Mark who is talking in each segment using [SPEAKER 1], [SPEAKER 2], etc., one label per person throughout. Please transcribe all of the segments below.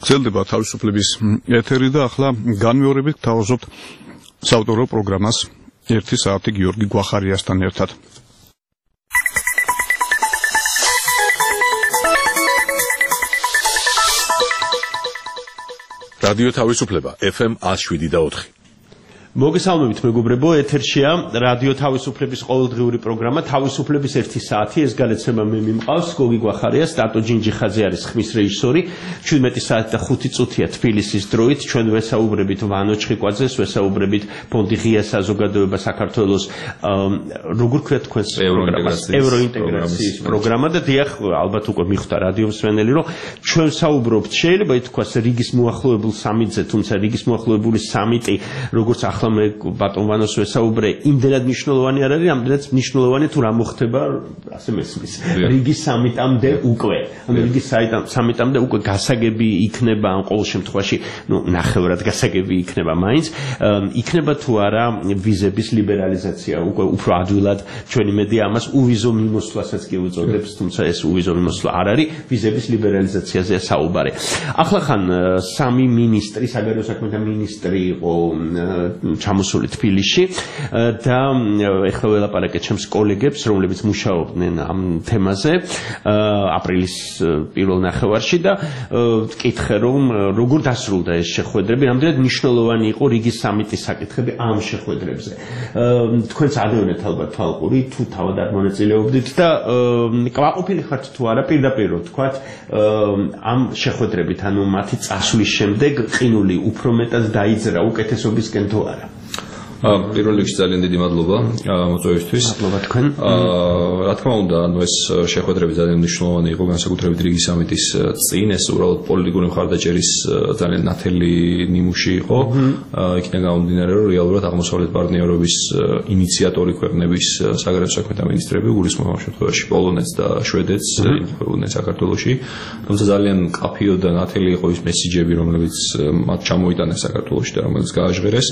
[SPEAKER 1] გრძელდება თავისუფლების ეთერი და ახლა განმეორებით გთავაზობთ საავტორო პროგრამას 1 საათი გიორგი გვახარიასთან ერთად.
[SPEAKER 2] რადიო თავისუფლება FM 107.4.
[SPEAKER 3] მოგესალმებით მეგობრებო, ეთერშია რადიო თავისუფლების ყოველდღიური პროგრამა თავისუფლების 1 საათი. ეს განაცემა მე მიმყავს გოგი გვახარია, სტატო ჯინჯიხაძე არის ხმის რეჟისორი. 17 საათი და 5 წუთია თბილისის დროით. ჩვენ ვესაუბრებით ვანო ჩხიკვაძეს, ვესაუბრებით ფონდი ღია საზოგადოება საქართველოს როგორ ქვია თქვენს პროგრამას ევროინტეგრაციის პროგრამა და დიახ, ალბათ უკვე მიხვდა რადიო მსმენელი, რომ ჩვენ საუბრობთ შეიძლება ითქვას რიგის მოახლოებულ სამიტზე, თუმცა რიგის მოახლოებული სამიტი როგორც მე ბატონ ვანოს ვესაუბრე, იმდენად მნიშვნელოვანი არ არის, ამდენად მნიშვნელოვანი თუ რა მოხდება, ასე მესმის. რიგის სამიტამდე უკვე, რიგის სამიტამდე უკვე გასაგები იქნება, ან ყოველ შემთხვევაში, ნახევრად გასაგები იქნება მაინც, იქნება თუ არა ვიზების ლიბერალიზაცია, უკვე უფრო ადვილად ჩვენი მედია ამას უვიზო მიმოსვლასაც კი უწოდებს, თუმცა ეს უვიზო მიმოსვლა არ არის, ვიზების ლიბერალიზაციაზეა საუბარი. ახლა ხან სამი მინისტრი, საგარეო საქმეთა მინისტრი იყო ჩამოსული თბილისში და ეხლა ველაპარაკეთ ჩემს კოლეგებს, რომლებიც მუშაობდნენ ამ თემაზე აპრილის პირველ ნახევარში და ვკითხე, რომ როგორ დასრულდა ეს შეხვედრები, რამდენად მნიშვნელოვანი იყო რიგის სამიტის საკითხები ამ შეხვედრებზე. თქვენც ადევნეთ ალბათ თვალყური, თუ თავად არ მონაწილეობდით და კმაყოფილი ხართ თუ არა პირდაპირ თქვათ ამ შეხვედრებით, ანუ მათი წასვლის შემდეგ ყინული უფრო მეტად დაიძრა უკეთესობისკენ თუ არა.
[SPEAKER 4] პირველ რიგში ძალიან დიდი მადლობა მოწვევისთვის.
[SPEAKER 3] მადლობა თქვენ.
[SPEAKER 4] რა თქმა უნდა, ეს შეხვედრები ძალიან მნიშვნელოვანი იყო, განსაკუთრებით რიგის სამიტის წინ, ეს უბრალოდ პოლიტიკური მხარდაჭერის ძალიან ნათელი ნიმუში იყო. იქიდან გამომდინარე, რომ რეალურად აღმოსავლეთ პარტნიორობის ინიციატორი ქვეყნების საგარეო საქმეთა მინისტრები, გულისხმობ ამ შემთხვევაში პოლონეთს და შვედეთს, იმყოფებოდნენ საქართველოში. თუმცა ძალიან კაფიო და ნათელი იყო ის მესიჯები, რომლებიც მათ ჩამოიტანეს საქართველოში და რომელიც გააჟღერეს.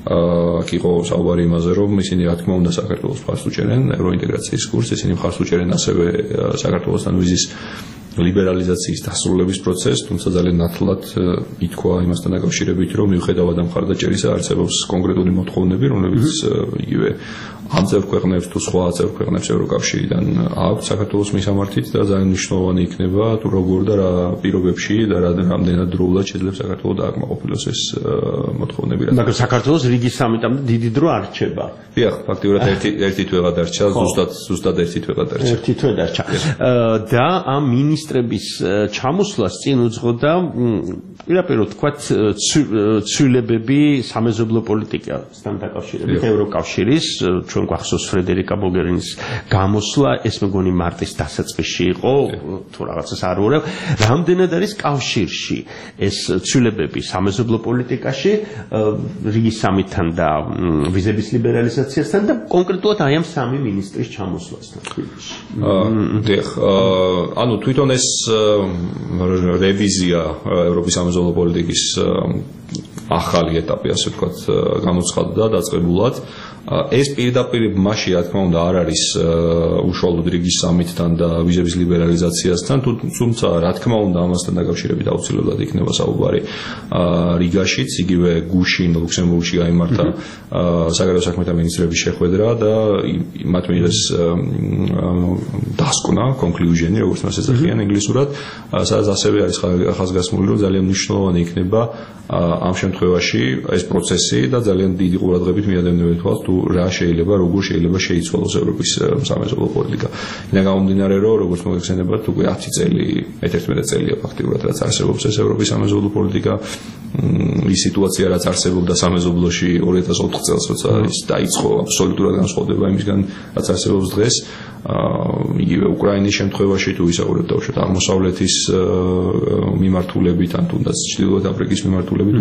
[SPEAKER 4] იყო საუბარი იმაზე, რომ ისინი რა თქმა უნდა საქართველოს მხარს უჭერენ ევროინტეგრაციის კურსს, ისინი მხარს უჭერენ ასევე საქართველოსთან ვიზის ლიბერალიზაციის დასრულების პროცესს, თუმცა ძალიან ნათლად ითქვა იმასთან დაკავშირებით, რომ მიუხედავად ამ მხარდაჭერისა არსებობს კონკრეტული მოთხოვნები, რომლებიც იგივე ამ წევრ ქვეყნებს თუ სხვა წევრ ქვეყნებს ევროკავშირიდან აქვს საქართველოს მისამართით და ძალიან მნიშვნელოვანი იქნება თუ როგორ და რა პირობებში და რამდენად დროულად შეიძლება საქართველოს დააკმაყოფილოს ეს მოთხოვნები.
[SPEAKER 3] მაგრამ საქართველოს რიგის სამიტამდე დიდი დრო არ რჩება.
[SPEAKER 4] დიახ, ფაქტიურად ერთი თვე გადარჩა, ზუსტად ერთი თვე გადარჩა.
[SPEAKER 3] ერთი თვე დარჩა. და ამ მინისტრების ჩამოსვლას წინ უძღოდა პირდაპირ თქვათ ცვლილებები სამეზობლო პოლიტიკასთან დაკავშირებით ევროკავშირის ჩვენ გვახსოვს ფრედერიკა მოგერინის გამოსვლა, ეს მეგონი მარტის დასაწყისში იყო, თუ რაღაცას არ ვუყევ, რამდენად არის კავშირში ეს ცვლილებები სამეზობლო პოლიტიკაში, რიგის სამიტთან და ვიზების ლიბერალიზაციასთან და კონკრეტულად აი ამ სამი მინისტრის ჩამოსვლასთან თბილისში.
[SPEAKER 4] დიახ, ანუ თვითონ ეს რევიზია ევროპის სამეზობლო პოლიტიკის ახალი ეტაპი, ასე ვთქვათ, გამოცხადდა დაწყებულად. ეს პირდაპირ მასში რა თქმა უნდა არ არის უშუალოდ რიგის სამიტთან და ვიზების ლიბერალიზაციასთან, თუმცა რა თქმა უნდა ამასთან დაკავშირებით აუცილებლად იქნება საუბარი რიგაშიც, იგივე გუშინ ლუქსემბურგში გაიმართა საგარეო საქმეთა მინისტრების შეხვედრა და მათ მიიღეს დასკვნა, conclusion-ი, როგორც მას ეძახიან ინგლისურად, სადაც ასევე არის ახასგასმული, რომ ძალიან მნიშვნელოვანი იქნება ამ შემთხვევაში ეს პროცესი და ძალიან დიდი ყურადღებით მიადევნებენ თვალს თუ რა შეიძლება, როგორ შეიძლება შეიცვალოს ევროპის სამეზობლო პოლიტიკა. იქიდან გამომდინარე, რომ როგორც მოგეხსენებათ, უკვე 10 წელი, 11 წელია ფაქტიურად რაც არსებობს ეს ევროპის სამეზობლო პოლიტიკა. ის სიტუაცია რაც არსებობდა სამეზობლოში 2004 წელს, როცა ის დაიწყო აბსოლუტურად განსხვავდება იმისგან, რაც არსებობს დღეს. იგივე უკრაინის შემთხვევაში თუ ვისაუბრებთ დაუშვათ აღმოსავლეთის მიმართულებით, ან თუნდაც ჩრდილოეთ აფრიკის მიმართულებით, უამრავი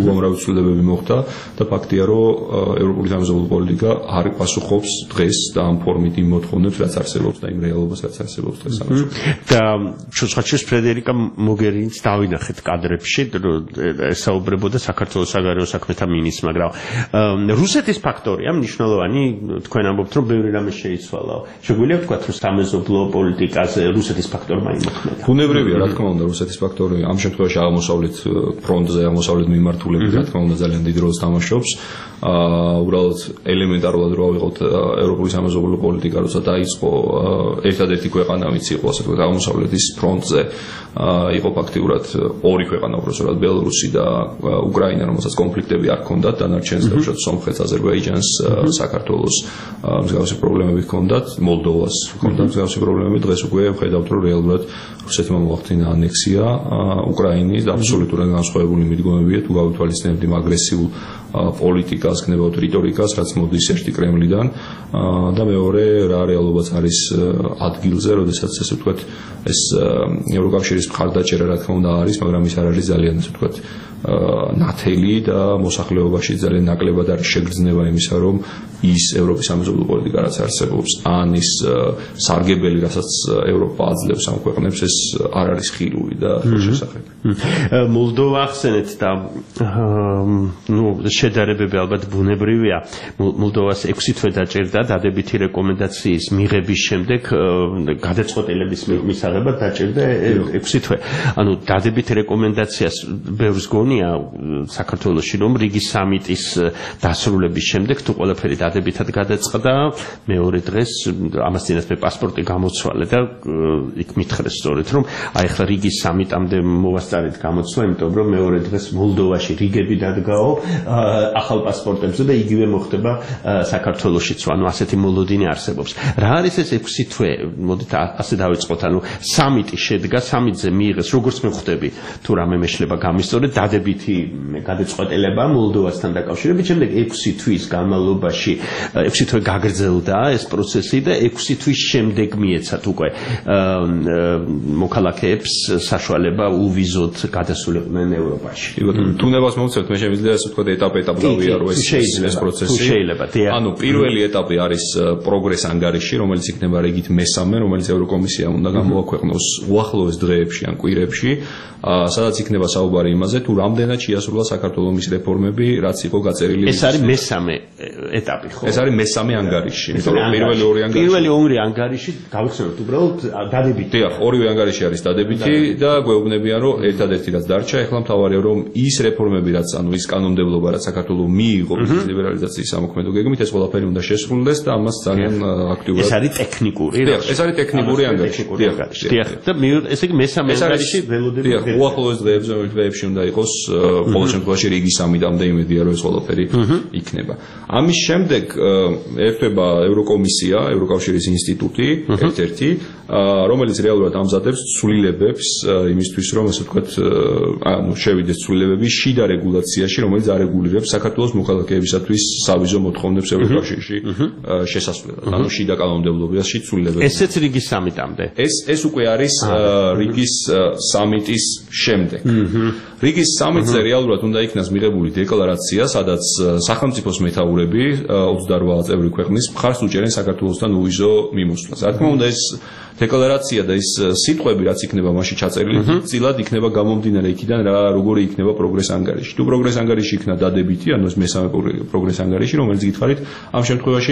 [SPEAKER 4] ცვლილებები მოხდა და ფაქტია, რომ ევროპული სამეზობლო პოლიტიკა არ პასუხობს დღეს და ამ ფორმით იმ მოთხოვნებს, რაც არსებობს და იმ რეალობას, რაც არსებობს დღეს ამაში.
[SPEAKER 3] და შესაძლოა ფრედერიკა მოგერინიც დავინახეთ კადრებში, ესაუბრებოდა საქართველოს საგარეო საქმეთა მინისტრს, მაგრამ რუსეთის ფაქტორია მნიშვნელოვანი, თქვენ ამბობთ, რომ ბევრი რამე შეიცვალა. შეგვიძლია ვთქვათ, რომ სამეზობლო პოლიტიკაზე რუსეთის ფაქტორმა იმოქმედა.
[SPEAKER 4] ბუნებრივია, რა თქმა უნდა, რუსეთის ფაქტორი ამ შემთხვევაში აღმოსავლეთ ფრონტზე, აღმოსავლეთ მიმართულებით, რა თქმა უნდა, ძალიან დიდ როლს თამაშობს. უბრალოდ ელემენტარულად რო ავიღოთ ევროპული სამეზობლო პოლიტიკა, როცა დაიწყო, ერთადერთი ქვეყანა, ვინც იყო, ასე ვთქვათ, აღმოსავლეთის ფრონტზე, იყო ფაქტიურად ორი ქვეყანა, უბრალოდ ბელორუსი და უკრაინა, რომელსაც კონფლიქტები არ ჰქონდათ, დანარჩენს დაუშვათ სომხეთს, აზერბაიჯანს, საქართველოს მსგავსი პრობლემები ჰქონდათ, მოლდოვას ჰქონდათ მსგავსი პრობლემები. დღეს უკვე ვხედავთ, რომ რეალურად რუსეთმა მოახდინა ანექსია უკრაინის და აბსოლუტურად განსხვავებული მიდგომებია, თუ გავითვალისწინებთ იმ აგრესიულ პოლიტიკას, გნებავთ რიტორიკას, რაც მოდის ერთი კრემლიდან და მეორე რა რეალობაც არის ადგილზე, როდესაც ესე ვთქვათ, ეს ევროკავშირის მხარდაჭერა რა თქმა უნდა არის, მაგრამ ის არ არის ძალიან ესე ვთქვათ ნათელი და მოსახლეობაში ძალიან ნაკლებად არის შეგრძნება იმისა, რომ ის ევროპის სამეზობლო პოლიტიკა რაც არსებობს, ან ის სარგებელი, რასაც ევროპა აძლევს ამ ქვეყნებს, ეს არ არის ხილული და შესაძლებელი.
[SPEAKER 3] მოლდოვა ახსენეთ და შედარებები ალბათ ბუნებრივია. მოლდოვას 6 თვე დაჭერდა დადებითი რეკომენდაციის მიღების შემდეგ გადაწყვეტილების მისაღებად დაჭერდა 6 თვე. ანუ დადებითი რეკომენდაციას ბევრს გონია საქართველოში, რომ რიგის სამიტის დასრულების შემდეგ თუ ყველაფერი დადებითად გადაწყდა, მეორე დღეს ამას წინასწარ პასპორტი გამოცვალე და იქ მითხრეს სწორედ, რომ აი ახლა რიგის სამიტამდე მოვასწარეთ გამოცვლა, იმიტომ რომ მეორე დღეს მოლდოვაში რიგები დადგაო ახალ პასპორტებზე და იგივე მოხდება საქართველოშიც, ანუ ასეთი მოლოდინი არსებობს. რა არის ეს 6 თვე? მოდით ასე დავიწყოთ, ანუ სამიტი შედგა, სამიტზე მიიღეს, როგორც მე ხვდები, თუ რამე მეშლება გამისწორეთ, დადებითი გადაწყვეტილება მოლდოვასთან დაკავშირებით, შემდეგ 6 თვის განმავლობაში 6 თვე გაგრძელდა ეს პროცესი და 6 თვის შემდეგ მიეცათ უკვე მოქალაქეებს საშუალება უვიზოდ გადასულიყვნენ ევროპაში.
[SPEAKER 4] თუნებას მოვცემთ, მე შემიძლია ასე ვთქვათ, ეტაპ-ეტაპ დავიარო ეს პროცესი. ანუ პირველი ეტაპი არის პროგრეს ანგარიში, რომელიც იქნება რიგით მესამე, რომელიც ევროკომისიამ უნდა გამოაქვეყნოს უახლოეს დღეებში ან კვირებში, სადაც იქნება საუბარი იმაზე, თუ რამდენად შეასრულა საქართველოს რეფორმები, რაც იყო გაწერილი.
[SPEAKER 3] ეს არის მესამე ეტაპი, ხო?
[SPEAKER 4] ეს არის მესამე ანგარიში, იმიტომ რომ პირველი ორი ანგარიში
[SPEAKER 3] გავიხსენოთ უბრალოდ დადებითი.
[SPEAKER 4] დიახ, ორივე ანგარიში არის დადებითი და გვეუბნებიან, რომ ერთადერთი რაც დარჩა, ეხლა მთავარია, რომ ის რეფორმები, რაც ანუ ის კანონმდებლობა, რაც საქართველოს მიიღო ლიბერალიზაციის სამოქმედო გეგმით, ეს ყველაფერი უნდა შესრულდეს და ამას ძალიან აქტიურად.
[SPEAKER 3] ეს არის ტექნიკური.
[SPEAKER 4] ეს არის ტექნიკური ანგარიში.
[SPEAKER 3] დიახ. და ესე იგი მესამე ანგარიში ველოდებით
[SPEAKER 4] უახლოეს დღეებში უნდა იყოს ყოველ შემთხვევაში რიგი სამიტამდე იმედია, რომ ეს ყველაფერი იქნება. ამის შემდეგ ერთვება ევროკომისია, ევროკავშირის ინსტიტუტი, ერთ-ერთი, რომელიც რეალურად ამზადებს ცვლილებებს იმისთვის, რომ ასე ვთქვათ, ანუ შევიდეს ცვლილებები შიდა რეგულაციაში, რომელიც არეგულირებს საქართველოს მოქალაქეებისათვის სავიზო მოთხოვნებს ევროკავშირში შესასვლელად. ანუ შიდა კანონმდებლობაში ცვლილებები.
[SPEAKER 3] ესეც რიგის სამიტამდე.
[SPEAKER 4] ეს უკვე არის რიგის სამიტის შემდეგ. რიგის სამიტზე რეალურად უნდა იქნას მიღებული დეკლარაცია, სადაც სახელმწიფოს მეთაურები 28 წევრი ქვეყნის მხარს უჭერენ საქართველოსთან უვიზო მიმოსვლას. რა თქმა უნდა, ეს დეკლარაცია და ეს სიტყვები, რაც იქნება მასში ჩაწერილი, წილად იქნება გამომდინარე იქიდან, როგორი იქნება პროგრეს ანგარიში. თუ პროგრეს ანგარიში იქნა დადებითი, ანუ ეს მესამე პროგრეს ანგარიში, რომელიც გითხარით, ამ შემთხვევაში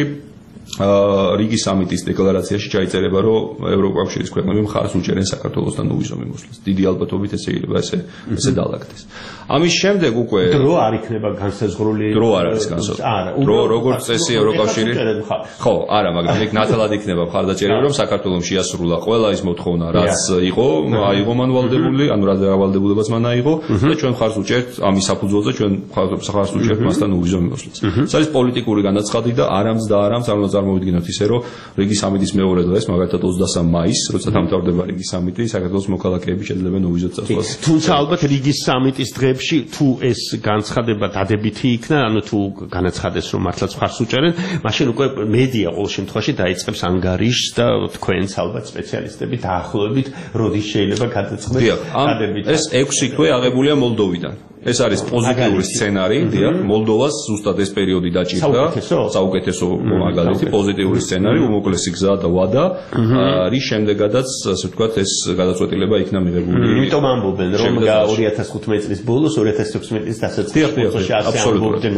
[SPEAKER 4] რიგის სამიტის დეკლარაციაში ჩაიწერება, რომ ევროკავშირის ქვეყნები მხარს უჭერენ საქართველოსთან უვიზო მიმოსვლას. დიდი ალბათობით ეს შეიძლება ესე დაალაგდეს. ამის შემდეგ უკვე
[SPEAKER 3] დრო არ იქნება განსაზღვრული.
[SPEAKER 4] დრო არ არის განსაზღვრული. დრო როგორც წესი ევროკავშირი. ხო, არა, მაგრამ იქ ნათელად იქნება მხარდაჭერა, რომ საქართველოს შეასრულა ყველა ის მოთხოვნა, რაც იყო, აიღო მან ვალდებული, ანუ რა ვალდებულებას მან აიღო და ჩვენ მხარს უჭერთ ამის საფუძველზე, ჩვენ მხარს უჭერთ მასთან უვიზო მიმოსვლას. ეს არის პოლიტიკური განაცხადი და არამც და არამც არ უნდა წარმოვიდგინოთ ისე, რომ რიგის სამიტის მეორე დღეს, მაგალითად 23 მაისს, როცა დამთავრდება რიგის სამიტი, საქართველოს მოქალაქეები შეძლებენ უვიზოდ წასვლას.
[SPEAKER 3] თუმცა ალბათ რიგის სამიტის დღეებში თუ ეს განცხადება დადებითი იქნა, ანუ თუ განაცხადეს, რომ მართლაც მხარს უჭერენ, მაშინ უკვე მედია ყოველ შემთხვევაში დაიწყებს ანგარიშს და თქვენც ალბათ სპეციალისტები დაახლოებით როდის შეიძლება გადაწყდეს დადებითი.
[SPEAKER 4] ეს 6 თვე აღებულია მოლდოვიდან. ეს არის პოზიტიური სცენარი, დიახ, მოლდოვას ზუსტად ეს პერიოდი დაჭირდა, საუკეთესო მაგალითი, პოზიტიური სცენარი, უმოკლესი გზა და ვადა, რის შემდეგაც, ასე ვთქვათ, ეს გადაწყვეტილება იქნა მიღებული.
[SPEAKER 3] იმიტომ ამბობენ, რომ 2015 წლის ბოლოს 2016 წლის დასაწყისში ამბობდნენ,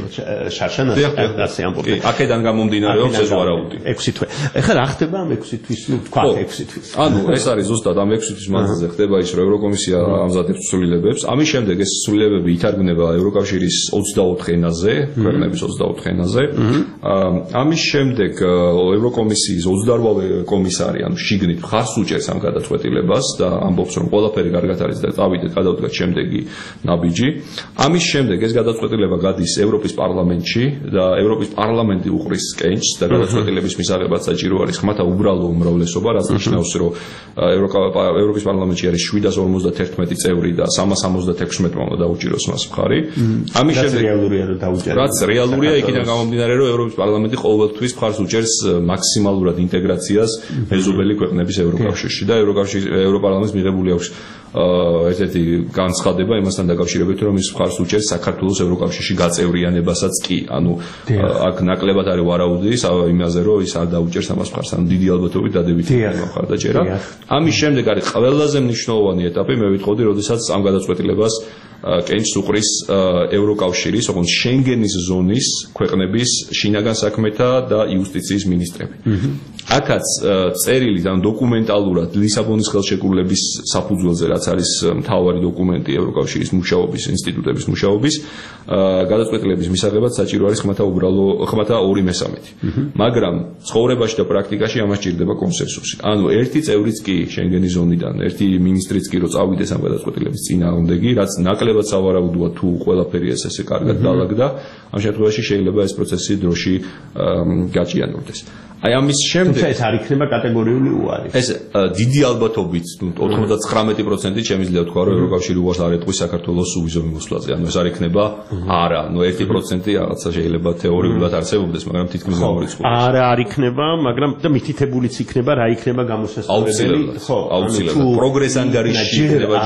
[SPEAKER 3] ასე ამბობდნენ.
[SPEAKER 4] აქედან გამომდინარეობს ეს ვარაუდი.
[SPEAKER 3] 6 თვე. ეხლა რა ხდება ამ 6 თვის, ნუ თქვა 6 თვის.
[SPEAKER 4] ანუ ეს არის ზუსტად ამ 6 თვის მანძილზე ხდება ის, რომ ევროკომისია ამზადებს ცვლილებებს. ამის შემდეგ ეს ცვლილებები ითარგმნება ევროკავშირის 24 ენაზე, ქვეყნების 24 ენაზე. ამის შემდეგ ევროკომისიის 28-ვე კომისარი, ანუ შიგნით ხარს უჭერს ამ გადაწყვეტილებას და ამბობს, რომ ყველაფერი კარგად არის და წავიდეთ, გადავდგათ შემდეგი ნაბიჯი. ამის შემდეგ ეს გადაწყვეტილება გადის ევროპის პარლამენტში და ევროპის პარლამენტი უყრის კენჭს და გადაწყვეტილების მისაღებად საჭირო არის ხმათა უბრალო უმრავლესობა, რაც ნიშნავს, რომ ევროპის პარლამენტში არის 751 წევრი და 376-მა უნდა დაუჭიროს მას მხარი. ამის შემდეგ რაც რეალურია, იქიდან გამომდინარე, რომ ევროპის პარლამენტი ყოველთვის მხარს უჭერს მაქსიმალურად ინტეგრაციას მეზობელი ქვეყნების ევროკავშირში და ევროპარლამენტს მიღებული აქვს ერთ-ერთი განცხადება იმასთან დაკავშირებით, რომ ის მხარს უჭერს საქართველოს ევროკავშირში გაწევრიანებასაც კი. ანუ აქ ნაკლებად არის ვარაუდი იმაზე, რომ ის არ დაუჭერს ამას მხარს, ანუ დიდი ალბათობით დადებითი მხარდაჭერა. ამის შემდეგ არის ყველაზე მნიშვნელოვანი ეტაპი, მე ვიტყოდი, როდესაც ამ გადაწყვეტილებას კენჭს უყრის ევროკავშირის, ოღონდ შენგენის ზონის ქვეყნების შინაგან საქმეთა და იუსტიციის მინისტრები. აქაც წერილი ან დოკუმენტალურად ლისაბონის ხელშეკრულების საფუძველზე, რაც არის მთავარი დოკუმენტი ევროკავშირის მუშაობის ინსტიტუტების მუშაობის, გადაწყვეტილების მისაღებად საჭირო არის ხმათა 2/3. მაგრამ ცხოვრებაში და პრაქტიკაში ამას ჭირდება კონსენსუსი. ანუ ერთი წევრიც კი შენგენის ზონიდან, ერთი მინისტრიც კი რო წავიდეს ამ გადაწყვეტილების წინააღმდეგი, რაც ნაკლებად სავარაუდოა თუ ყველაფერი ესე კარგად დაალაგდა, ამ შემთხვევაში შეიძლება ეს პროცესი დროში გაჭიანურდეს. აი ამის შემდეგ
[SPEAKER 3] ეს არ იქნება კატეგორიული უარი.
[SPEAKER 4] ეს დიდი ალბათობით 99% შემიძლია თქვა, რომ ევროკავშირი უარს არ ეტყვის საქართველოს უვიზო მიმოსვლაზე. ანუ ეს არ იქნება არა, ნუ 1% რაღაცა შეიძლება თეორიულად არსებობდეს, მაგრამ თითქმის გამორიცხული.
[SPEAKER 3] არა არ იქნება, მაგრამ და მითითებულიც იქნება, რა იქნება გამოსასწორებელი.
[SPEAKER 4] ხო, აუცილებლად. პროგრეს ანგარიში იქნება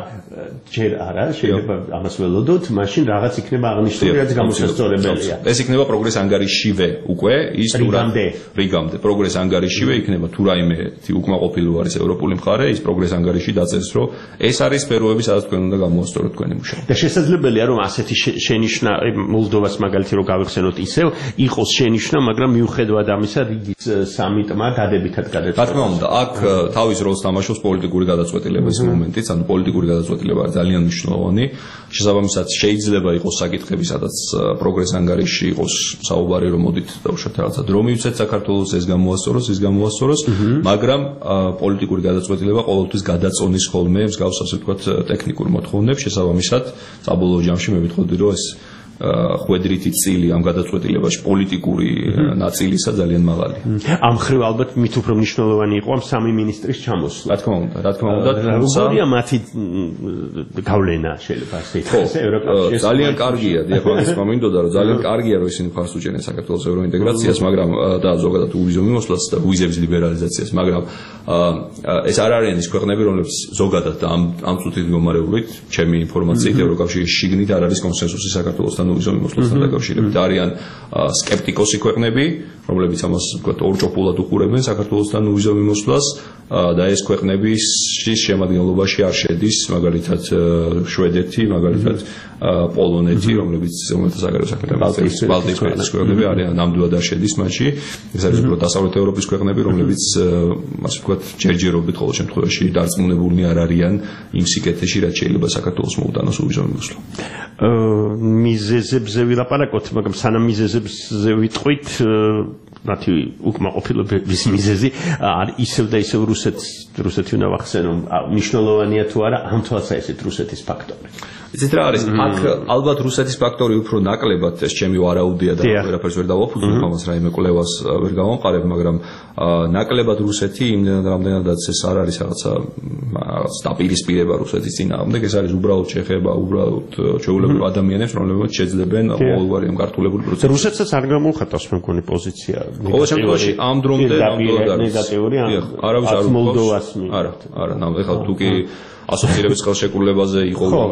[SPEAKER 3] ჯერ არა, შეიძლება ამას ველოდოთ, მაშინ რაღაც იქნება აღნიშნული, რაც გამოსასწორებელია.
[SPEAKER 4] ეს იქნება პროგრეს ანგარიშივე უკვე, ის რიგამდე პროგრეს ანგარიშივე იქნება თუ რაიმე უკმაყოფილო არის ევროპული მხარე, ის პროგრეს ანგარიში დაწერს, რომ ეს არის სფეროები, სადაც თქვენ უნდა გამოასწოროთ თქვენი მუშაობა.
[SPEAKER 3] და შესაძლებელია, რომ ასეთი შენიშვნა მოლდოვას მაგალითი რო გავიხსენოთ ისევ, იყოს შენიშვნა, მაგრამ მიუხედავად ამისა, რიგის სამიტმა დადებითად გადაწყვეტა.
[SPEAKER 4] რა თქმა უნდა, აქ თავის როლს თამაშობს პოლიტიკური გადაწყვეტილების მომენტიც, ანუ პოლიტიკური გადაწყვეტილება არის ძალიან მნიშვნელოვანი. შესაბამისად, შეიძლება იყოს საკითხები, სადაც პროგრეს ანგარიში იყოს საუბარი, რომ მოდით დავუშვათ რაღაცა დრო მივცეთ საქართველოს, ეს გამოასწოროს, მაგრამ პოლიტიკური გადაწყვეტილება ყოველთვის გადაწონის ხოლმე მსგავს, ასე ვთქვათ, ტექნიკურ მოთხოვნებს. შესაბამისად, საბოლოო ჯამში მე ვიტყოდი, რომ ეს ხვედრითი წილი ამ გადაწყვეტილებაში პოლიტიკური ნაწილისა ძალიან მაღალია.
[SPEAKER 3] ამ ხრივ ალბათ მით უფრო მნიშვნელოვანი იყო ამ სამი მინისტრის ჩამოსვლა.
[SPEAKER 4] რა თქმა უნდა,
[SPEAKER 3] როგორია მათი გავლენა შეიძლება ასე ითქვას ევროკავშირში?
[SPEAKER 4] ძალიან კარგია, დიახ, მაგას მინდოდა, რომ ძალიან კარგია, რომ ისინი მხარს უჭერენ საქართველოს ევროინტეგრაციას, მაგრამ და ზოგადად უვიზო მიმოსვლას და ვიზების ლიბერალიზაციას, მაგრამ ეს არ არიან ის ქვეყნები, რომლებიც ზოგადად ამ წუთით მდგომარეობით, ჩემი ინფორმაციით ევროკავშირის შიგნით არ არის კონსენსუსი საქართველოსთან უვიზო მიმოსვლასთან დაკავშირებით. არიან სკეპტიკოსი ქვეყნები, რომლებიც ამას ვთქვათ ორჭოფულად უყურებენ საქართველოსთან უვიზო მიმოსვლას და ეს ქვეყნების შემადგენლობაში არ შედის მაგალითად შვედეთი, მაგალითად პოლონეთი, რომლებიც საგარეო საქმეთა ბალტიის ქვეყნები არიან, ნამდვილად არ შედის მათში. ეს არის უფრო დასავლეთ ევროპის ქვეყნები, რომლებიც ასე ვთქვათ ჯერჯერობით ყოველ შემთხვევაში დარწმუნებულნი არ არიან იმ სიკეთეში, რაც შეიძლება საქართველოს მოუტანოს უვიზო მიმოსვლა.
[SPEAKER 3] მიზეზებზე ვილაპარაკოთ, მაგრამ სანამ მიზეზებზე ვიტყვით, მათი უკმაყოფილების მიზეზი ისევ და ისევ რუსეთი უნდა ვახსენო, მნიშვნელოვანია თუ არა ამ თვალსაზრისით რუსეთის ფაქტორი.
[SPEAKER 4] იცით რა არის? აქ ალბათ რუსეთის ფაქტორი უფრო ნაკლებად ეს ჩემი ვარაუდია და ვერაფერს ვერ დავაფუძნებ ამას, რაიმე კვლევას ვერ გავამყარებ, მაგრამ ნაკლებად რუსეთი იმდენად რამდენადაც ეს არ არის რაღაცა დაპირისპირება რუსეთის წინააღმდეგ, ეს არის უბრალოდ შეხება უბრალოდ ჩვეულებრივ ადამიანებს, რომლებიც შეძლებენ ყოველგვარი ამ გართულებული პროცესს.
[SPEAKER 3] რუსეთსაც არ გამოუხატავს მე მგონი პოზიცია.
[SPEAKER 4] ყოველ შემთხვევაში ამ დრომდე
[SPEAKER 3] ნეგატიური
[SPEAKER 4] არავის არ
[SPEAKER 3] მოლდოვას
[SPEAKER 4] არა, ეხლა თუ კი ასოცირების ხელშეკრულებაზე იყო უამრავი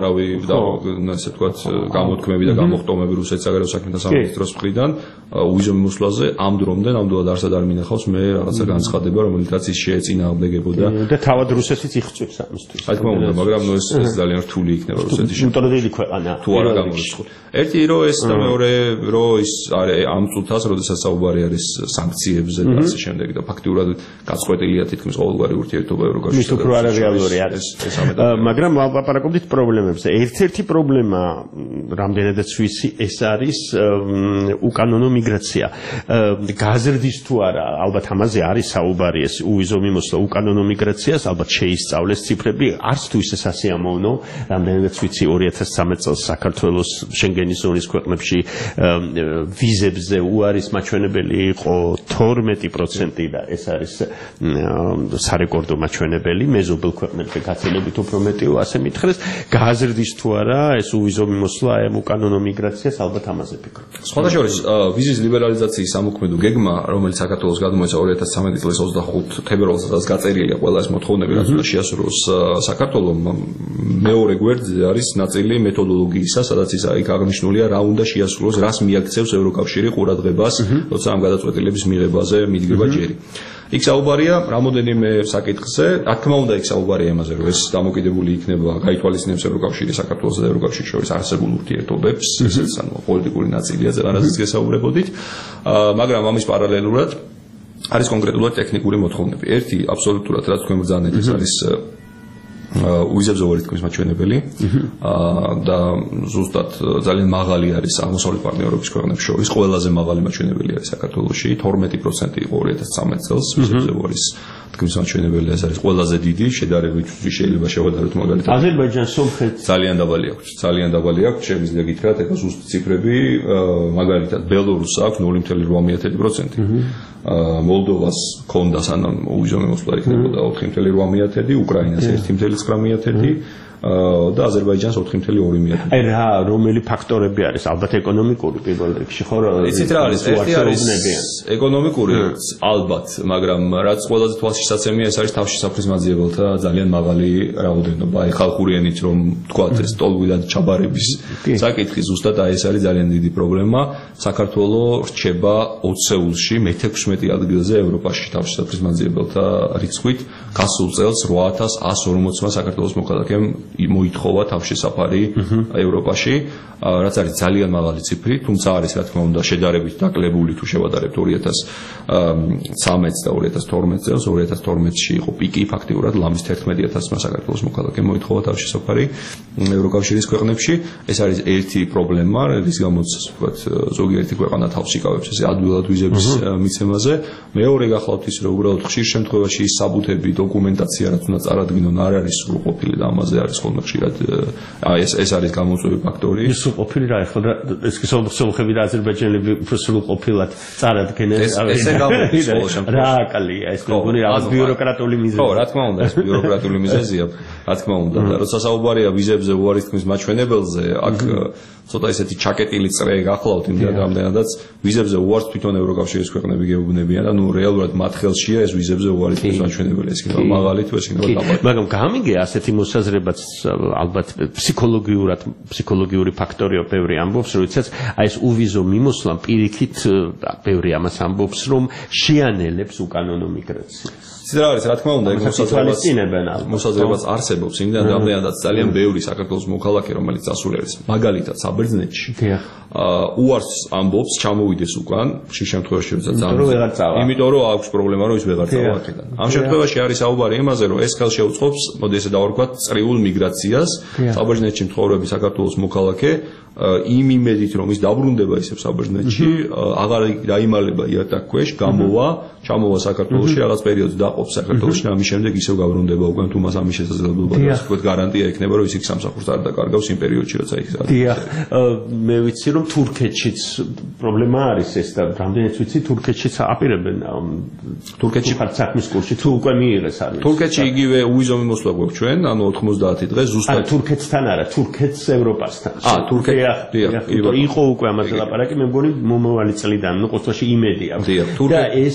[SPEAKER 4] ასე ვთქვათ, გამოთქმები და გამოხტომები რუსეთის საგარეო საქმეთა სამინისტროს მხრიდან უვიზო მიმოსვლაზე ამ დრომდე ნამდვილად არსად არ მინახავს მე რაღაცა განცხადება, რომელთაც ის შეეწინააღმდეგებოდა
[SPEAKER 3] და თავად რუსეთიც იხწვებს ამისთვის.
[SPEAKER 4] რა თქმა უნდა, მაგრამ ეს ძალიან რთული იქნება რუსეთის
[SPEAKER 3] შემთხვევაში. ქვეყანა.
[SPEAKER 4] თუ არ გამორიცხულ. ერთი რომ ეს და მეორე რომ ის ამ წუთას, როდესაც საუბარი არის სანქციებზე და ასე შემდეგ და ფაქტიურად გაწყვეტილია თითქმის ყოველგვარი ურთიერთობა ევროკავშირთან.
[SPEAKER 3] მის უფრო არარეალური არის. მაგრამ ვაპარაკობთ პრობლემებზე. ერთ-ერთი პრობლემა, რამდენადაც ვიცი, ეს არის უკანონო მიგრაცია. გაზრდის თუ არა, ალბათ ამაზე არის საუბარი, ეს უვიზო მიმოსვლა უკანონო მიგრაციას, ალბათ შეისწავლეს ციფრები, არც თუ ისე სასიამოვნო, რამდენადაც ვიცი 2013 წელს საქართველოს შენგენის ზონის ქვეყნებში ვიზებზე უარის მაჩვენებელი იყო 12% და ეს არის სარეკორდო მაჩვენებელი, მეზობელ ქვეყნებში გაცილებით უფრო მეტიო, ასე მითხრეს, გაზრდის თუ არა, ეს უვიზო მიმოსვლა ამ უკანონო მიგრაციას, ალბათ ამაზე ფიქრობ.
[SPEAKER 4] სხვადასხვა ვიზის ლიბერალიზაციის სამოქმედო გეგმა, რომელიც საქართველოს გადმოეცა 2013 წლის 25 თებერვალს გაწერილია ყველა ეს მოთხოვნები, რაც უნდა შეასრულოს საქართველოს მეორე გვერდზე არის ნაწილი მეთოდოლოგიისა, სადაც იქ აღნიშნულია რა უნდა შეასრულოს, რას მიაქცევს ევროკავშირი ყურადღებას, როცა ამ გადაწყვეტილების მიღებაზე მიდგება ჯერი. იქ საუბარია რამოდენიმე საკითხზე, რა თქმა უნდა იქ საუბარია იმაზე, რომ ეს დამოკიდებული იქნება გაითვალისწინებს ევროკავშირი საქართველოს და ევროკავშირის შორის არსებულ ურთიერთობებს, ესეც ანუ პოლიტიკური ნაწილია, ზედარაზეც გესაუბრებოდით, მაგრამ ამის პარალელურად არის კონკრეტულად ტექნიკური მოთხოვნები. ერთი აბსოლუტურად რაც თქვენ ბრძანეთ, ეს არის უიზებზე ვარითქმის მაჩვენებელი და ზუსტად ძალიან მაღალი არის აღმოსავლეთ პარტნიორობის ქვეყნებს შორის, ყველაზე მაღალი მაჩვენებელი არის საქართველოში, 12% იყო 2013 წელს უიზებზე ვარის თქმის მაჩვენებელი, ეს არის ყველაზე დიდი შედარებით შეიძლება შევადაროთ მაგალითად.
[SPEAKER 3] აზერბაიჯანს სომხეთს
[SPEAKER 4] ძალიან დაბალი აქვს, შემიძლია გითხრათ, ეხლა ზუსტ ციფრები, მაგალითად ბელორუსს აქვს 0.8%. მოლდოვას ქონდა სანამ უვიზო მიმოსვლა იქნებოდა 4.8%, უკრაინას 1.9%. და აზერბაიჯანს 4.2%.
[SPEAKER 3] აი რა, რომელი ფაქტორები არის? ალბათ ეკონომიკური პირველ რიგში, ხო?
[SPEAKER 4] იცით რა არის? ერთი არის ეკონომიკური, ალბათ, მაგრამ რაც ყველაზე თვალშისაცემია, ეს არის თავშესაფრის მაძიებელთა ძალიან მაღალი რაოდენობა. აი ხალხური ენით რომ თქვათ, ეს ტოლგვიდან ჩაბარების საკითხი ზუსტად აი ეს არის ძალიან დიდი პრობლემა. საქართველოს რჩება 20-ში მე-16 ადგილზე ევროპაში თავშესაფრის მაძიებელთა რიცხვით. გასულ წელს 8140-მა საქართველოს მოქალაქემ მოითხოვა თავშესაფარი ევროპაში, რაც არის ძალიან მაღალი ციფრი, თუმცა არის რა თქმა უნდა შედარებით დაკლებული თუ შევადარებთ 2013 და 2012 წელს, 2012-ში იყო პიკი ფაქტიურად ლამის 11000-მა საქართველოს მოქალაქემ მოითხოვა თავშესაფარი ევროკავშირის ქვეყნებში. ეს არის ერთი პრობლემა, რის გამოც ვთქვათ ზოგიერთი ქვეყანა თავს იკავებს ესე ადვილად ვიზების მიცემაზე. მეორე გახლავთ ის რომ უბრალოდ ხშირ შემთხვევაში ის საბუთები, დოკუმენტაცია რაც უნდა წარადგინონ არ არის სრულყოფილი და ამაზე არის ხოლმე ხშირად ეს არის გამოწვევი ფაქტორი.
[SPEAKER 3] ყოფილი რა ახლა ეს სომხები და აზერბაიჯანელები სრულყოფილად წარადგენენ
[SPEAKER 4] ესე გამოდის ყოველ შემთხვევაში.
[SPEAKER 3] რა აკალია ეს მეგონი რაღაც ბიუროკრატიული მიზეზი.
[SPEAKER 4] ხო, რა თქმა უნდა, ეს ბიუროკრატიული მიზეზია. რა თქმა უნდა, და როცა საუბარია ვიზებზე უარითქმის მაჩვენებელზე, აქ ცოტა ისეთი ჩაკეტილი წრე გახლავთ იმდენ რამდენადაც ვიზებზე უარს თვითონ ევროკავშირის ქვეყნები გეუბნებიან და ნუ რეალურად მათ ხელშია ეს ვიზებზე უარითქმის მაჩვენებელი, ეს იქნება მაღალი თუ ეს იქნება დაბალი.
[SPEAKER 3] მაგრამ გამიგე ასეთი მოსაზრებაც ალბათ ფსიქოლოგიური ფაქტორია ბევრი ამბობს, როდესაც აი ეს უვიზო მიმოსვლა პირიქით ბევრი ამას ამბობს, რომ შეანელებს უკანონო მიგრაციას.
[SPEAKER 4] რა არის, რა თქმა უნდა, მოსაზრებაც არსებობს, იმდენ რამდენადაც ძალიან ბევრი საქართველოს მოქალაქე, რომელიც წასული არის მაგალითად საბერძნეთში. უარს ამბობს, ჩამოვიდეს უკან, ხშირ შემთხვევაში როცა იმიტომ რომ აქვს პრობლემა, რომ ის ვეღარ წავა აქედან. ამ შემთხვევაში არის საუბარი იმაზე, რომ ეს ხელ შეუწყობს, მოდი ესე დავარქვათ, წრიულ მიგრაციას, საბერძნეთში მცხოვრები საქართველოს მოქალაქე იმ იმედით, რომ ის დაბრუნდება ისევ საბერძნეთში, აღარ დაიმალება იატაკ ქვეშ, ჩამოვა საქართველოში, რაღაც პერიოდს დაყოფს საქართველოში და ამის შემდეგ ისევ გაბრუნდება უკან, თუ მას ამის შესაძლებლობა აქვს, თქვათ გარანტია ექნება, რომ ის იქ სამსახურს არ დაკარგავს იმ პერიოდში, როცა იქ არის.
[SPEAKER 3] დიახ, მე ვიცი, რომ თურქეთშიც პრობლემა არის ეს და რამდენიც ვიცი, თურქეთშიც აპირებენ თურქეთში საქმის კურსი თუ უკვე მიიღეს არის.
[SPEAKER 4] თურქეთში იგივე უვიზო მიმოსვლა გვაქვს ჩვენ, ანუ 90 დღე ზუსტად.
[SPEAKER 3] თურქეთთან არა, თურქეთს ევროპასთან.
[SPEAKER 4] თურქეთი
[SPEAKER 3] იყო უკვე ამაზე ლაპარაკი, მე მგონი მომავალი წლიდან, ნუ ყოველთვის იმედი აქვს. და ეს ამას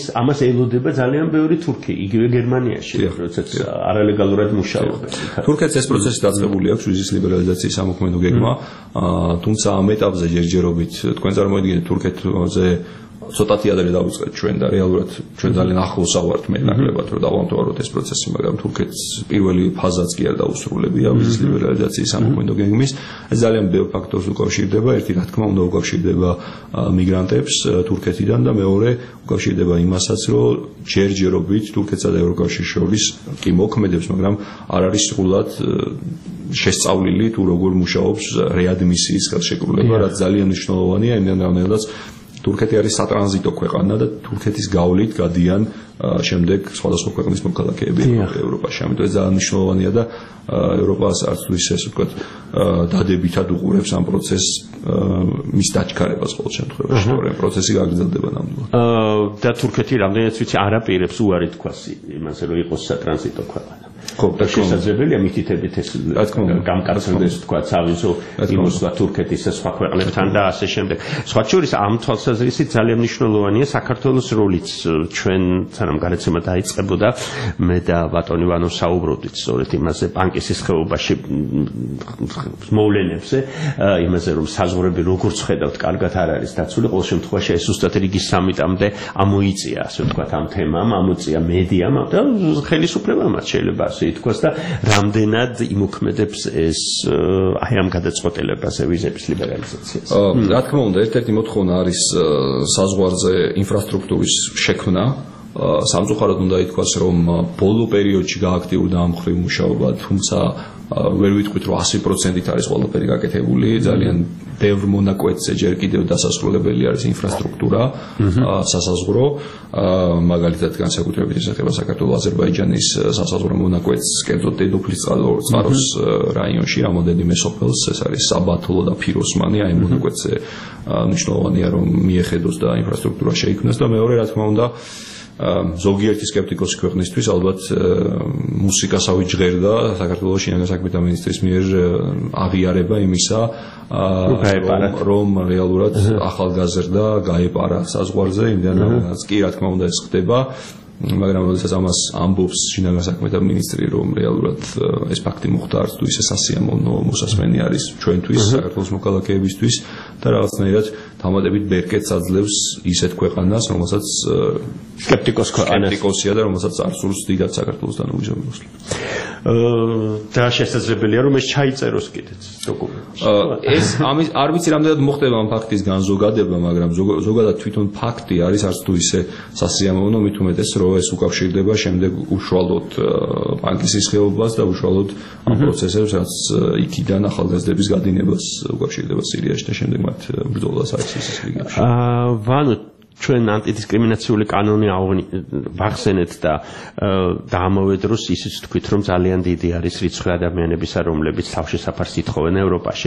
[SPEAKER 3] ელოდება ძალიან ბევრი თურქი, იგივე გერმანიაში, როდესაც არალეგალურად მუშაობენ.
[SPEAKER 4] თურქეთს ეს პროცესი დაწყებული აქვს ვიზის ლიბერალიზაციის სამოქმედო გეგმა, თუმცა ამ ეტაპზე ჯერჯერობით თქვენ წარმოიდგინეთ თურქეთზე ცოტათი ადრე დავიწყეთ ჩვენ და რეალურად ჩვენ ძალიან ახლოს ავართ მეტნაკლებად რომ დავამთავროთ ეს პროცესი, მაგრამ თურქეთს პირველი ფაზაც კი არ დაუსრულებია ვიზის ლიბერალიზაციის სამოქმედო გეგმის. ეს ძალიან ბევრ ფაქტორს უკავშირდება. ერთი, რა თქმა უნდა, უკავშირდება მიგრანტებს თურქეთიდან და მეორე უკავშირდება იმასაც, რომ ჯერჯერობით თურქეთსა და ევროკავშირის შორის კი მოქმედებს, მაგრამ არ არის სრულად შესწავლილი თუ როგორ მუშაობს რეადმისიის ხელშეკრულება, რაც ძალიან მნიშვნელოვანია, იმდენ რამდენადაც თურქეთი არის სატრანზიტო ქვეყანა და თურქეთის გავლით გადიან შემდეგ სხვადასხვა ქვეყნის მოქალაქეები ევროპაში. ამიტომ ეს ძალიან მნიშვნელოვანია და ევროპას არც თუ ისე ვთქვათ დადებითად უყურებს ამ პროცესს მის დაჩქარებას ყოველ შემთხვევაში, რომ პროცესი გაგრძელდება ნამდვილად.
[SPEAKER 3] და თურქეთი რამდენიც ვიცი არაპირებს უარი თქვას იმაზე რომ იყოს სატრანზიტო ქვეყანა. და შესაძლებელია მითითებით ეს გამკაცრდეს თქვა თავისო იმოსვლა თურქეთის სხვა ქვეყნებთან და ასე შემდეგ. სხვა შორის ამ თვალსაზრისით ძალიან მნიშვნელოვანია საქართველოს როლიც. ჩვენ სანამ განაცემა დაიწყებოდა მე და ბატონი ვანო საუბრობდით სწორედ იმაზე პანკისის ხეობაში მოვლენებზე, იმაზე რომ საზღვრები როგორც ხედავთ კარგად არ არის დაცული, ყოველ შემთხვევაში ეს უბრალოდ რიგის სამიტამდე ამოიწია, ასე ვთქვათ, ამ თემამ, ამოწია მედიამ და ხელისუფლებამაც შეიძლება ასე ითქვას და რამდენად იმოქმედებს ეს აი ამ გადაწყვეტილებაზე ვიზების ლიბერალიზაციას.
[SPEAKER 4] რა თქმა უნდა, ერთ-ერთი მოთხოვნა არის საზღვარზე ინფრასტრუქტურის შექმნა. სამწუხაროდ უნდა ითქვას, რომ ბოლო პერიოდში გააქტიურდა ამ მხრივ მუშაობა, თუმცა ვერ ვიტყვით, რომ 100%-ით არის ყველაფერი გაკეთებული. ძალიან ბევრ მონაკვეთზე ჯერ კიდევ დასასრულებელი არის ინფრასტრუქტურა, სასაზღვრო, მაგალითად განსაკუთრებით ეხება საქართველოს-აზერბაიჯანის სასაზღვრო მონაკვეთს, კერძოდ დედოფლის წყაროს რაიონში, რამოდენიმე სოფელს, ეს არის საბათლო და ფიროსმანი, აი მონაკვეთზე მნიშვნელოვანია რომ მიეხედოს და ინფრასტრუქტურა შეიქმნას და მეორე რა თქმა უნდა ზოგიერთი სკეპტიკოსი ქვეყნისთვის ალბათ მუსიკასავით ჟღერდა საქართველოს შინაგან საქმეთა მინისტრის მიერ აღიარება იმისა, რომ რეალურად ახალგაზრდა გაეპარა საზღვარზე, იმდენადაც კი რა თქმა უნდა ეს ხდება. მაგრამ როდესაც ამას ამბობს შინაგან საქმეთა მინისტრი, რომ რეალურად ეს ფაქტი მოხდა, არც თუ ისე სასიამოვნო მოსასმენი არის ჩვენთვის, საქართველოს მოქალაქეებისთვის და რაღაცნაირად დამატებით ბერკეტს აძლევს ისეთ ქვეყანას, რომელსაც სკეპტიკოსია და რომელსაც არ სურს დიდად საქართველოს დანაგვიზების.
[SPEAKER 3] და შესაძლებელია რომ ეს ჩაიწეროს კიდეც დოკუმენტში.
[SPEAKER 4] ეს ამის არ ვიცი რამდენად მოხდება ამ ფაქტის განზოგადება, მაგრამ ზოგადად თვითონ ფაქტი არის არც თუ ისე სასიამოვნო, მით უმეტეს რომ ეს უკავშირდება შემდეგ უშუალოდ პანკისის ხეობას და უშუალოდ ამ პროცესებს, რაც იქიდან ახალგაზრდების გადინებას უკავშირდება სირიაში და შემდეგ მათ ბრძოლას არის ის რეგიონში.
[SPEAKER 3] ვანო ჩვენ ანტიდისკრიმინაციული კანონი ვახსენეთ და ამავე დროს ისიც თქვით, რომ ძალიან დიდი არის რიცხვი ადამიანებისა, რომლებიც თავშესაფარს ითხოვენ ევროპაში.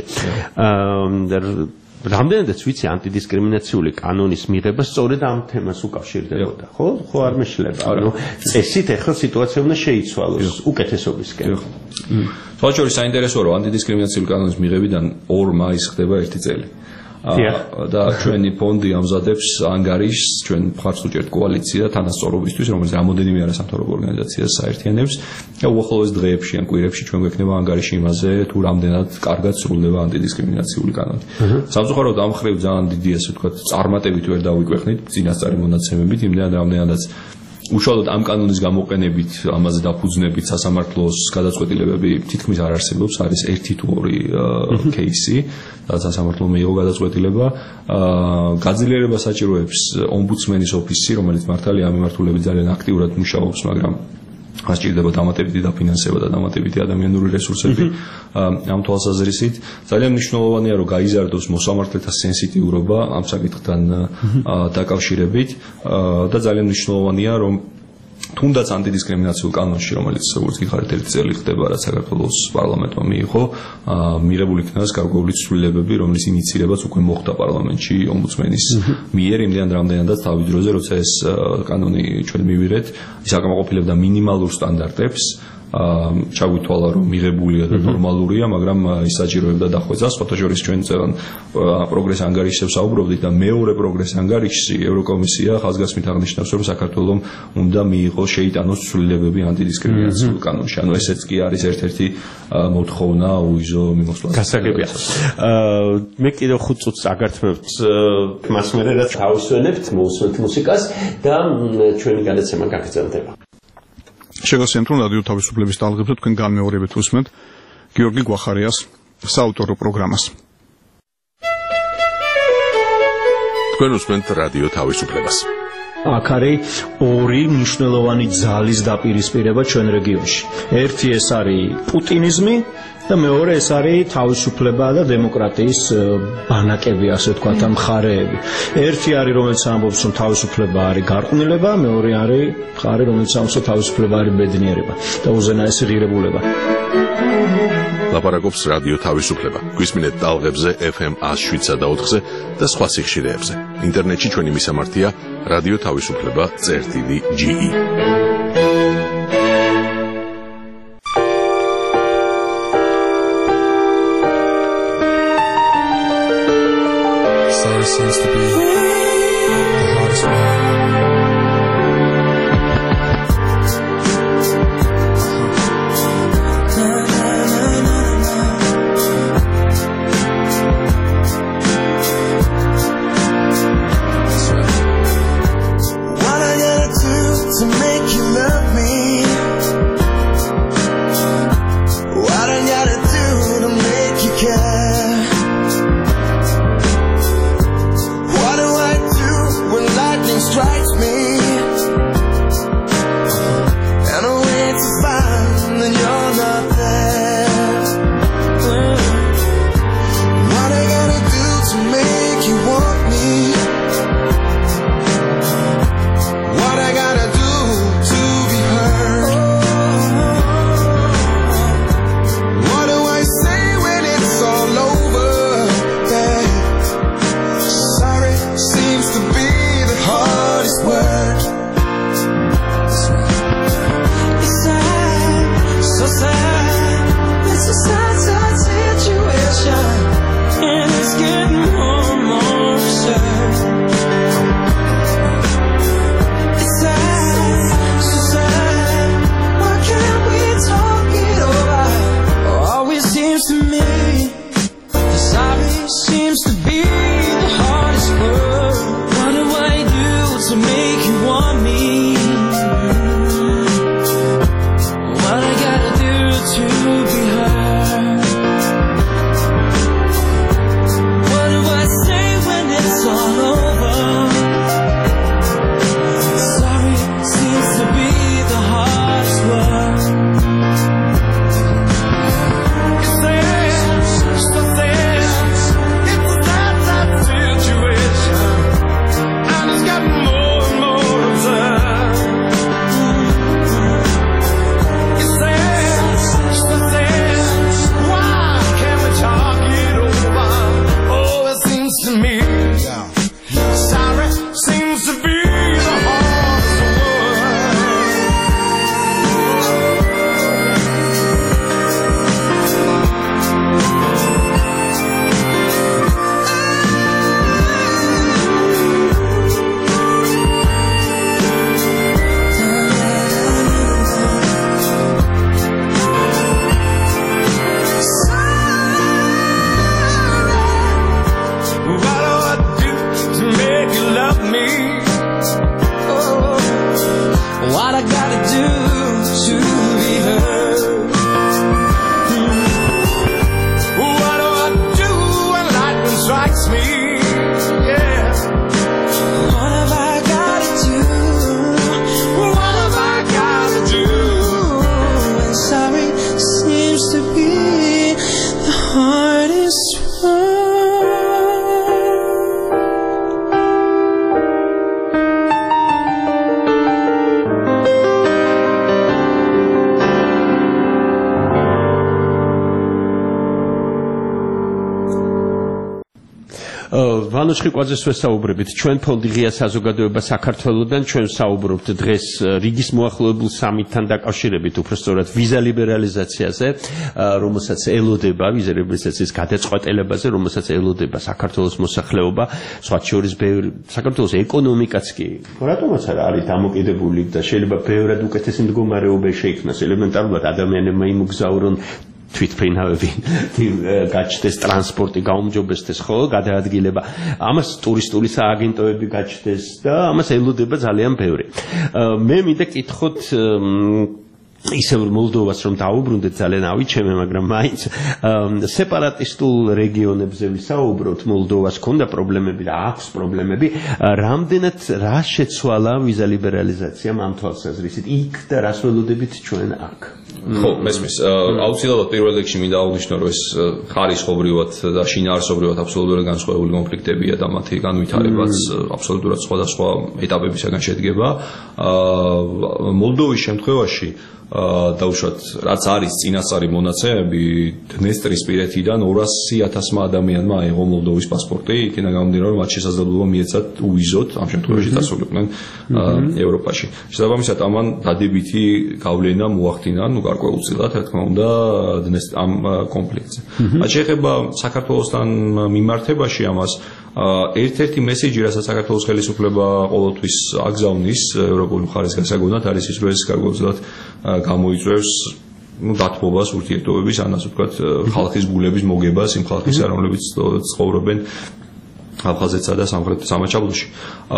[SPEAKER 3] რამდენადაც ვიცი ანტიდისკრიმინაციული კანონის მიღება სწორედ ამ თემას უკავშირდებოდა, ხო? ხო არ მეშლება. ანუ წესით ახლა სიტუაცია უნდა შეიცვალოს უკეთესობისკენ.
[SPEAKER 4] სხვა შორის საინტერესოა, რომ ანტიდისკრიმინაციული კანონის მიღებიდან 2 მაისს ხდება 1 წელი. და ჩვენი ფონდი ამზადებს ანგარიშს, ჩვენ მხარს უჭერთ კოალიცია თანასწორობისთვის, რომელიც რამოდენიმე არასამთავრობო ორგანიზაციას საერთიანებს და უახლოეს დღეებში ან კვირებში ჩვენ გვექნება ანგარიში იმაზე, თუ რამდენად კარგად სრულდება ანტიდისკრიმინაციული კანონი. სამწუხაროდ ამ მხრივ ძალიან დიდი, ასე ვთქვათ, წარმატებით ვერ დავიკვეხნით წინასწარი მონაცემებით, იმდენად რამდენადაც უშუალოდ ამ კანონის გამოყენებით, ამაზე დაფუძნებით სასამართლოს გადაწყვეტილებები თითქმის არ არსებობს, არის 1 თუ 2 кейსი, სადაც სასამართლომ მიიღო გადაწყვეტილება. გაძლიერებას საჭიროებს ომბუდსმენის ოფისი, რომელიც მართალია ამ მიმართულებით ძალიან აქტიურად მუშაობს, მაგრამ მას ჭირდება დამატებითი დაფინანსება და დამატებითი ადამიანური რესურსები. ამ თვალსაზრისით ძალიან მნიშვნელოვანია, რომ გაიზარდოს მოსამართლეთა სენსიტიურობა ამ საკითხთან დაკავშირებით და ძალიან მნიშვნელოვანია, რომ თუნდაც ანტიდისკრიმინაციულ კანონში, რომელიც როგორც გიხარით 1 წელი ხდება, რაც საქართველოს პარლამენტმა მიიღო, მიღებული იქნას გარკვეული ცვლილებები, რომლის ინიცირებაც უკვე მოხდა პარლამენტში ომბუდსმენის მიერ, იმდენად რამდენადაც თავის დროზე, როცა ეს კანონი ჩვენ მივიღეთ, ის აკმაყოფილებდა მინიმალურ სტანდარტებს, ჩაგვithვალა რომ მიღებულია და ნორმალურია, მაგრამ ის საჭიროებდა დახვეწას. ფოტოჟურის ჩვენ წელან პროგრეს ანგარიშებს საუბრობდით და მეორე პროგრეს ანგარიშში ევროკომისია ხაზგასმით აღნიშნავს, რომ საქართველოს უნდა მიიღოს შეიტანოს ცვლილებები ანტიდისკრიმინაციულ კანონში. ანუ ესეც კი არის ერთ-ერთი მოთხოვნა უიზო მიმოსვლას.
[SPEAKER 3] გასაგებია. მე კიდევ 5 წუთს აგართმევთ მას მერე რაც ავსვენებთ, მოусვენთ მუსიკას და ჩვენი გადაცემა გაგრძელდება.
[SPEAKER 1] შეგასიამთ რომ რადიო თავისუფლების ტალღებზე თქვენ განმეორებით უსმენთ გიორგი გვახარიას საავტორო პროგრამას.
[SPEAKER 2] თქვენ უსმენთ რადიო თავისუფლებას.
[SPEAKER 5] აქ არის ორი მნიშვნელოვანი ძალის დაპირისპირება ჩვენ რეგიონში. ერთი ეს არის პუტინიზმი და მეორე ეს არის თავისუფლება და დემოკრატიის ბანაკები, ასე ვთქვათ, მხარეები. ერთი არის რომელიც ამბობს რომ თავისუფლება არის გარყვნილება, მეორე არის მხარე რომელიც ამბობს რომ თავისუფლება არის ბედნიერება და უზენაესი ღირებულება.
[SPEAKER 2] ლაპარაკობს რადიო თავისუფლება. გვისმინეთ ტალღებზე FM 107.4-ზე და სხვა სიხშირეებზე. ინტერნეტში ჩვენი მისამართია რადიო თავისუფლება.ge.
[SPEAKER 6] Seems to be the hardest one.
[SPEAKER 7] What I gotta do to make you love me? What I gotta do to make you care? What
[SPEAKER 3] ვანო ჭყიკვაძეს ვესაუბრებით. ჩვენ ფონდი ღია საზოგადოება საქართველოსთან ჩვენ საუბრობთ დღეს რიგის მოახლოებულ სამიტთან დაკავშირებით, უბრალოდ ვიზა ლიბერალიზაციაზე, რომელსაც ელოდება ვიზა ლიბერალიზაციის გადაწყვეტილებაზე, რომელსაც ელოდება საქართველოს მოსახლეობა, სხვა შორის საქართველოს ეკონომიკაც კი. რატომაც არის დამოკიდებული და შეიძლება ბევრად უკეთესი მდგომარეობა შეიქმნას ელემენტარულად ადამიანებმა იმოგზაურონ თვითფრინავები გაჩნდეს ტრანსპორტი გაუმჯობესდეს ხო გადაადგილება ამას ტურისტული სააგენტოები გაჩნდეს და ამას ელოდება ძალიან ბევრი მე მინდა კითხოთ ისევ მოლდოვას რომ დაუბრუნდეთ ძალიან ავიჩემე მაგრამ მაინც სეპარატისტულ რეგიონებზე ვისაუბროთ მოლდოვას ქონდა პრობლემები და აქვს პრობლემები რამდენად რა შეცვალა ვიზა ლიბერალიზაციამ ამ თვალსაზრისით იქ და რას ველოდებით ჩვენ აქ
[SPEAKER 4] ხო მესმის აუცილებლად პირველ რიგში მინდა აღნიშნო რომ ეს ხარისხობრივად და შინაარსობრივად აბსოლუტურად განსხვავებული კონფლიქტებია და მათი განვითარებაც აბსოლუტურად სხვადასხვა ეტაპებისგან შედგება მოლდოვის შემთხვევაში დაუშვათ რაც არის წინასწარი მონაცემები დნესტრისპირეთიდან 200,000 ადამიანმა აიღო მოლდოვის პასპორტი იქიდან გამომდინარე რომ მათ შესაძლებლობა მიეცათ უვიზოთ ამ შემთხვევაში დასულიყვნენ ევროპაში შესაბამისად ამან დადებითი გავლენა მოახდინა გარკვეულწილად რა თქმა უნდა ამ კონფლიქტზე რაც შეეხება საქართველოსთან მიმართებაში ამას ერთ-ერთი მესიჯი რასაც საქართველოს ხელისუფლება ყოველთვის აგზავნის ევროპული მხარის გასაგონად არის ის რომ ეს გარკვეულწილად გამოიწვევს დათმობას ურთიერთობების ანას ვთქვათ ხალხის გულების მოგებას იმ ხალხისა რომლებიც ცხოვრობენ აფხაზეთსა და სამხრეთ სამაჩაბლოში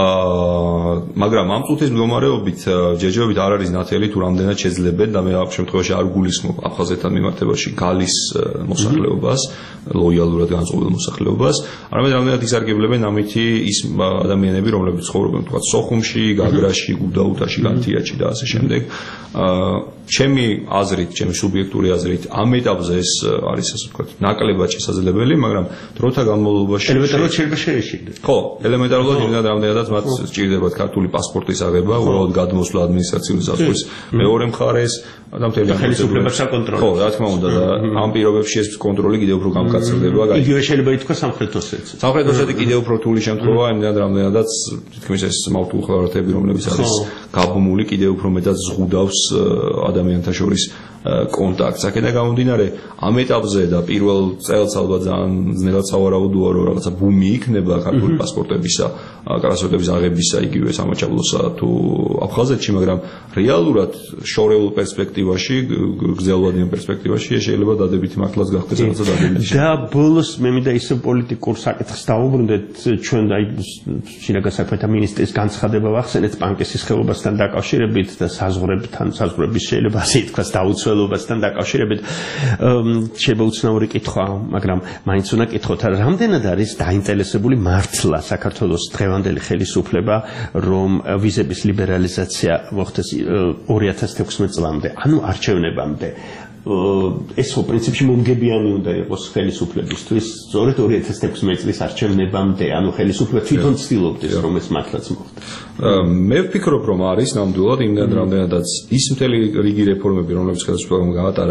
[SPEAKER 4] მაგრამ ამ წუთის მდგომარეობით ჯერჯერობით არ არის ნათელი თუ რამდენად შეძლებენ და მე ამ შემთხვევაში არ გულისხმობ აფხაზეთთან მიმართებაში გალის მოსახლეობას ლოიალურად განწყობილ მოსახლეობას არამედ რამდენად ისარგებლებენ ამითი ის ადამიანები რომლებიც ცხოვრობენ თქვათ სოხუმში, გაგრაში, გუდაუთაში, განთიაჩი და ასე შემდეგ ჩემი აზრით, ჩემი სუბიექტური აზრით ამ ეტაპზე ეს არის ასე ვთქვათ ნაკლებად შესაძლებელი მაგრამ დროთა განმავლობაში
[SPEAKER 3] ელემენტარულად შეიძლება შეეშინდეს
[SPEAKER 4] ხო ელემენტარულად იმდან რამდენადაც მათ სჭირდებათ ქართული პასპორტის აღება უბრალოდ გადმოსვლა ადმინისტრაციული საზღვრის მეორე მხარეს და მთელი
[SPEAKER 3] ხელისუფლებას საკონტროლო
[SPEAKER 4] ხო რა თქმა უნდა და ამ პირობებში ეს კონტროლი კიდევ უფრო გამკაცრდება
[SPEAKER 3] იგივე შეიძლება ითქვა სამხრეთ ოსეთზე
[SPEAKER 4] სამხრეთ ოსეთი კიდევ უფრო რთული შემთხვევაა იმდან რამდენადაც თითქმის ეს მავთულ ხევარათები რომლებიც არის გაბმული კიდევ უფრო მეტად ზღუდავს ადამიანთა შორის კონტაქტს. აქედან გამომდინარე, ამ ეტაპზე და პირველ წელს ალბათ ძალიან ძნელად სავარაუდოა, რომ რაღაცა ბუმი იქნება ქართული პასპორტებისა, პასპორტების აღებისა იგივე სამაჩაბლოსა თუ აფხაზეთში, მაგრამ რეალურად შორეულ პერსპექტივაში, გრძელვადიან პერსპექტივაში შეიძლება დადებითი მართლაც გახდეს რაღაცა დადებითი.
[SPEAKER 3] და ბოლოს მე მინდა ისე პოლიტიკურ საკითხს დავუბრუნდეთ, ჩვენ შინაგან საქმეთა მინისტრის განცხადება ვახსენეთ პანკისის ხეობასთან დაკავშირებით და საზღვრების შეიძლება ასე ითქვას დაუცველობასთან დაკავშირებით შეიძლება უცნაური კითხვა, მაგრამ მაინც უნდა კითხოთ, რამდენად არის დაინტერესებული მართლა საქართველოს დღევანდელი ხელისუფლება, რომ ვიზების ლიბერალიზაცია მოხდეს 2016 წლამდე, ანუ არჩევნებამდე. ეს პრინციპში მომგებიანი უნდა იყოს ხელისუფლებისთვის, სწორედ 2016 წლის არჩევნებამდე, ანუ ხელისუფლება თვითონ ცდილობდეს, რომ ეს მართლაც მოხდეს.
[SPEAKER 4] მე ვფიქრობ, რომ არის ნამდვილად იმდან რამდენადაც ის მთელი რიგი რეფორმები, რომლებიც ხელისუფლებამ გაატარა,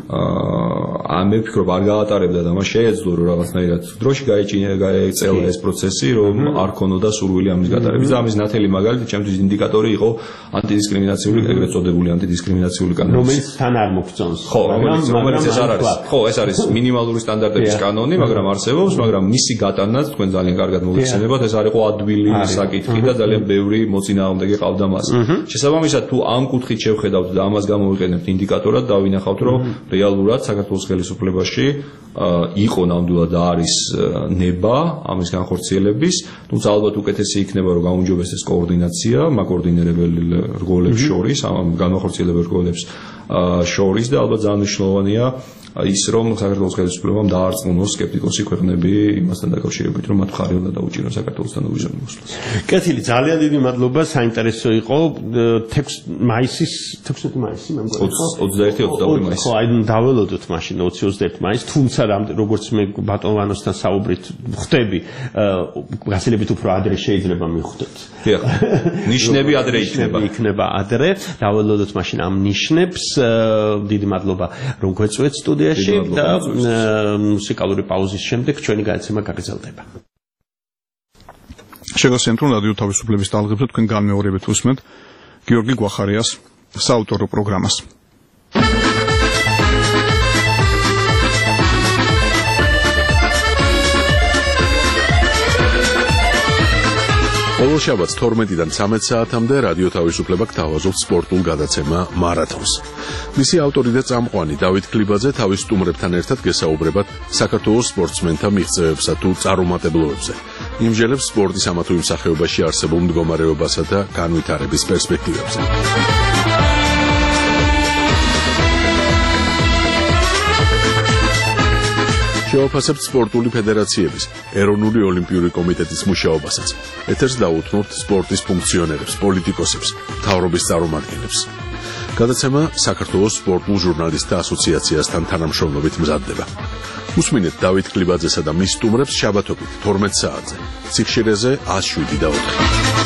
[SPEAKER 4] მე ვფიქრობ, არ გაატარებდა და მას შეეძლო, რომ რაღაცნაირად დროში გაეწელა ეს პროცესი, რომ არ ქონოდა სურვილი ამის გატარების და ამის ნათელი მაგალითი ჩემთვის ინდიკატორი იყო ანტიდისკრიმინაციული, ეგრეთ წოდებული ანტიდისკრიმინაციული კანონი.
[SPEAKER 3] რომელიც თან არ მოგწონს.
[SPEAKER 4] რომელიც ეს არ არის. ხო, ეს არის მინიმალური სტანდარტების კანონი, მაგრამ არსებობს, მაგრამ მისი გატანაც თქვენ ძალიან კარგად მოგიხსენებათ, ეს არ იყო ადვილი საკითხი და ძალიან ბევრი მოწინააღმდეგე ყავდა მას. შესაბამისად, თუ ამ კუთხით შევხედავთ და ამას გამოვიყენებთ ინდიკატორად, დავინახავთ, რომ რეალურად საქართველოს ხელისუფლებაში იყო ნამდვილად და არის ნება ამის განხორციელების, თუმცა ალბათ უკეთესი იქნება, რომ გაუმჯობესდეს კოორდინაცია მაკოორდინირებელ რგოლებს შორის, ამ განახორციელებელ რგოლებს შორის და ალბათ ძალიან მნიშვნელოვანია ის რომ საქართველოს ხელისუფლებამ დაარწმუნოს სკეპტიკოსი ქვეყნები იმასთან დაკავშირებით რომ მათ ხარი უნდა დაუჭირონ საქართველოსთან ვიზა მოსვლას.
[SPEAKER 3] კეთილი, ძალიან დიდი მადლობა, საინტერესო იყო 16 მაისი მე მგონი
[SPEAKER 4] 21-22 მაისი.
[SPEAKER 3] ხო, აი დაველოდოთ მაშინ 20-21 მაისი, თუმცა როგორც მე ბატონ ვანოსთან საუბრით ხვდები, გასილებით უფრო ადრე შეიძლება მიხვდეთ.
[SPEAKER 4] დიახ. ნიშნები ადრე
[SPEAKER 3] იქნება ადრე, დაველოდოთ მაშინ ამ ნიშნებს. დიდი მადლობა რომ გვეწვეთ სტუდიაში და მუსიკალური პაუზის შემდეგ ჩვენი გადაცემა გაგრძელდება.
[SPEAKER 1] შეგახსენებთ, რომ რადიო თავისუფლების ტალღებზე თქვენ განმეორებით უსმენთ გიორგი გვახარიას საავტორო პროგრამას.
[SPEAKER 2] ყოველ შაბათს 12-დან 13 საათამდე რადიო თავისუფლება გთავაზობს სპორტულ გადაცემა მარათონს. მისი ავტორი და წამყვანი დავით ქლიბაძე თავის სტუმრებთან ერთად გესაუბრებათ საქართველოს სპორტსმენთა მიღწევებსა თუ წარუმატებლობებზე. იმჟელებს სპორტის ამა თუ იმ სახეობაში არსებულ მდგომარეობასა და განვითარების პერსპექტივებზე. შევაფასებთ სპორტული ფედერაციების, ეროვნული ოლიმპიური კომიტეტის მუშაობასაც. ეთერს დაუთმობთ სპორტის ფუნქციონერებს, პოლიტიკოსებს, მთავრობის წარმომადგენლებს. გადაცემა საქართველოს სპორტულ ჟურნალისტთა ასოციაციასთან თანამშრომლობით მზადდება. უსმინეთ დავით ქლიბაძესა და მის სტუმრებს შაბათობით 12 საათზე. სიხშირეზე 107.4.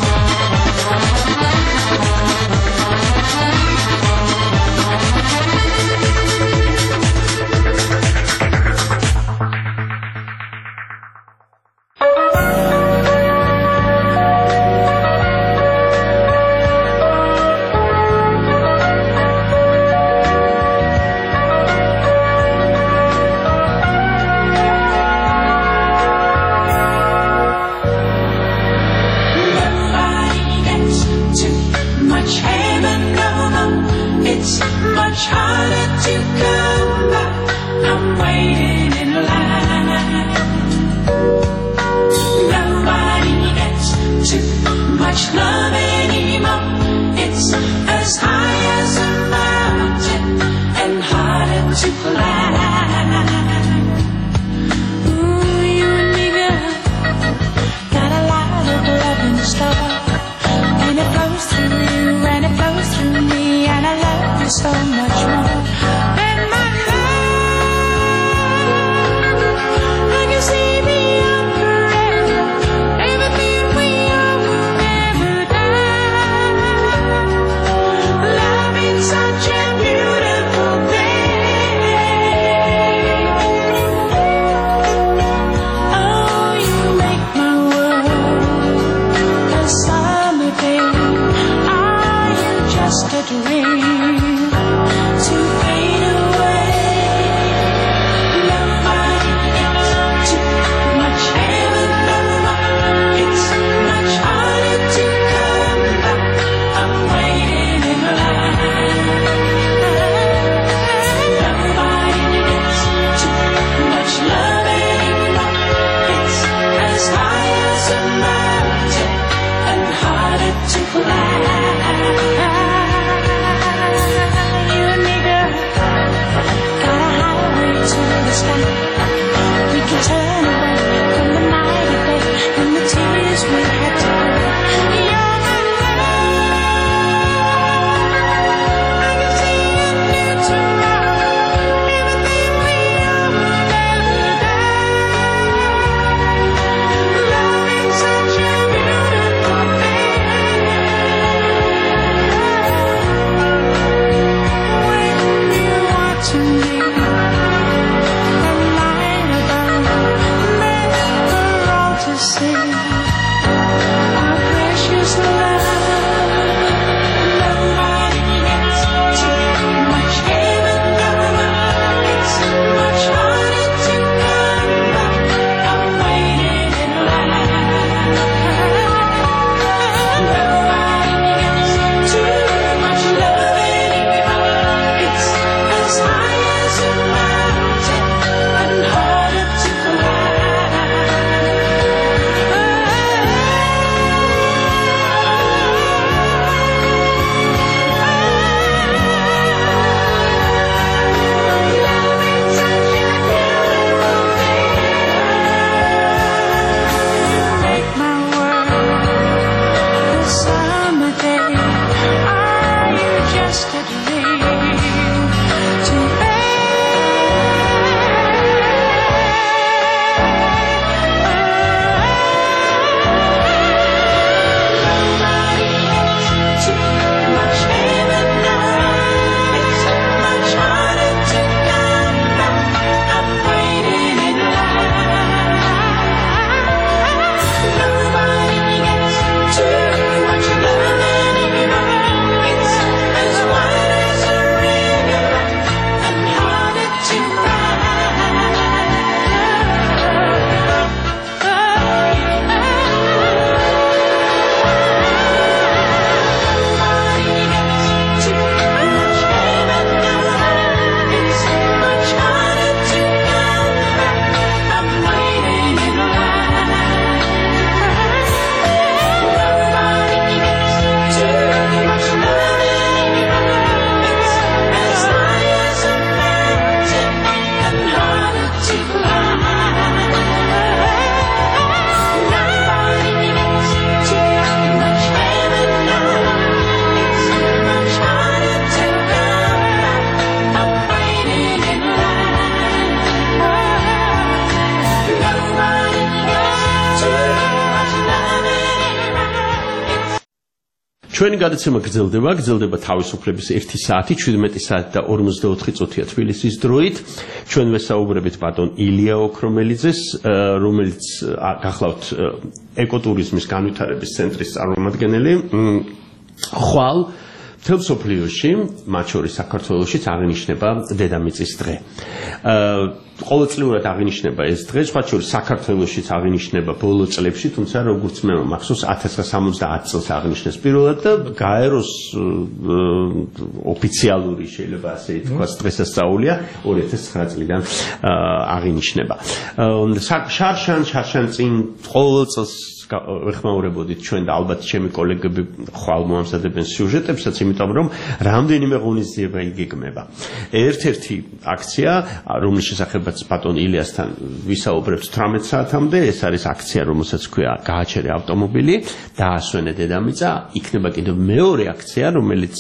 [SPEAKER 3] ჩვენი გადაცემა გრძელდება თავისუფლების 1 საათი 17 საათი და 54 წუთია თბილისის დროით. ჩვენ ვესაუბრებით ბატონ ილია ოქრომელიძეს, რომელიც გახლავთ ეკოტურიზმის განვითარების ცენტრის წარმომადგენელი. ხვალ მთელ მსოფლიოში, მათ შორის საქართველოშიც აღინიშნება დედამიწის დღე. ყოველწლიურად აღინიშნება ეს დღე, სხვა შორის საქართველოშიც აღინიშნება ბოლო წლებში, თუმცა როგორც მე მახსოვს 1970 წელს აღინიშნეს პირველად და გაეროს ოფიციალური შეიძლება ასე ითქვას დღესასწაულია 2009 წლიდან აღინიშნება. შარშან წინ ყოველ წელს ვეხმაურებოდით ჩვენ და ალბათ ჩემი კოლეგები ხვალ მოამზადებენ სიუჟეტებსაც, იმიტომ რომ რამდენიმე ღონისძიება იგეგმება. ერთ-ერთი აქცია, რომლის შესახებაც ბატონ ილიასთან ვისაუბრებთ 18 საათამდე, ეს არის აქცია, რომელსაც ქვია გააჩერე ავტომობილი, დაასვენე დედამიწა, იქნება კიდევ მეორე აქცია, რომელიც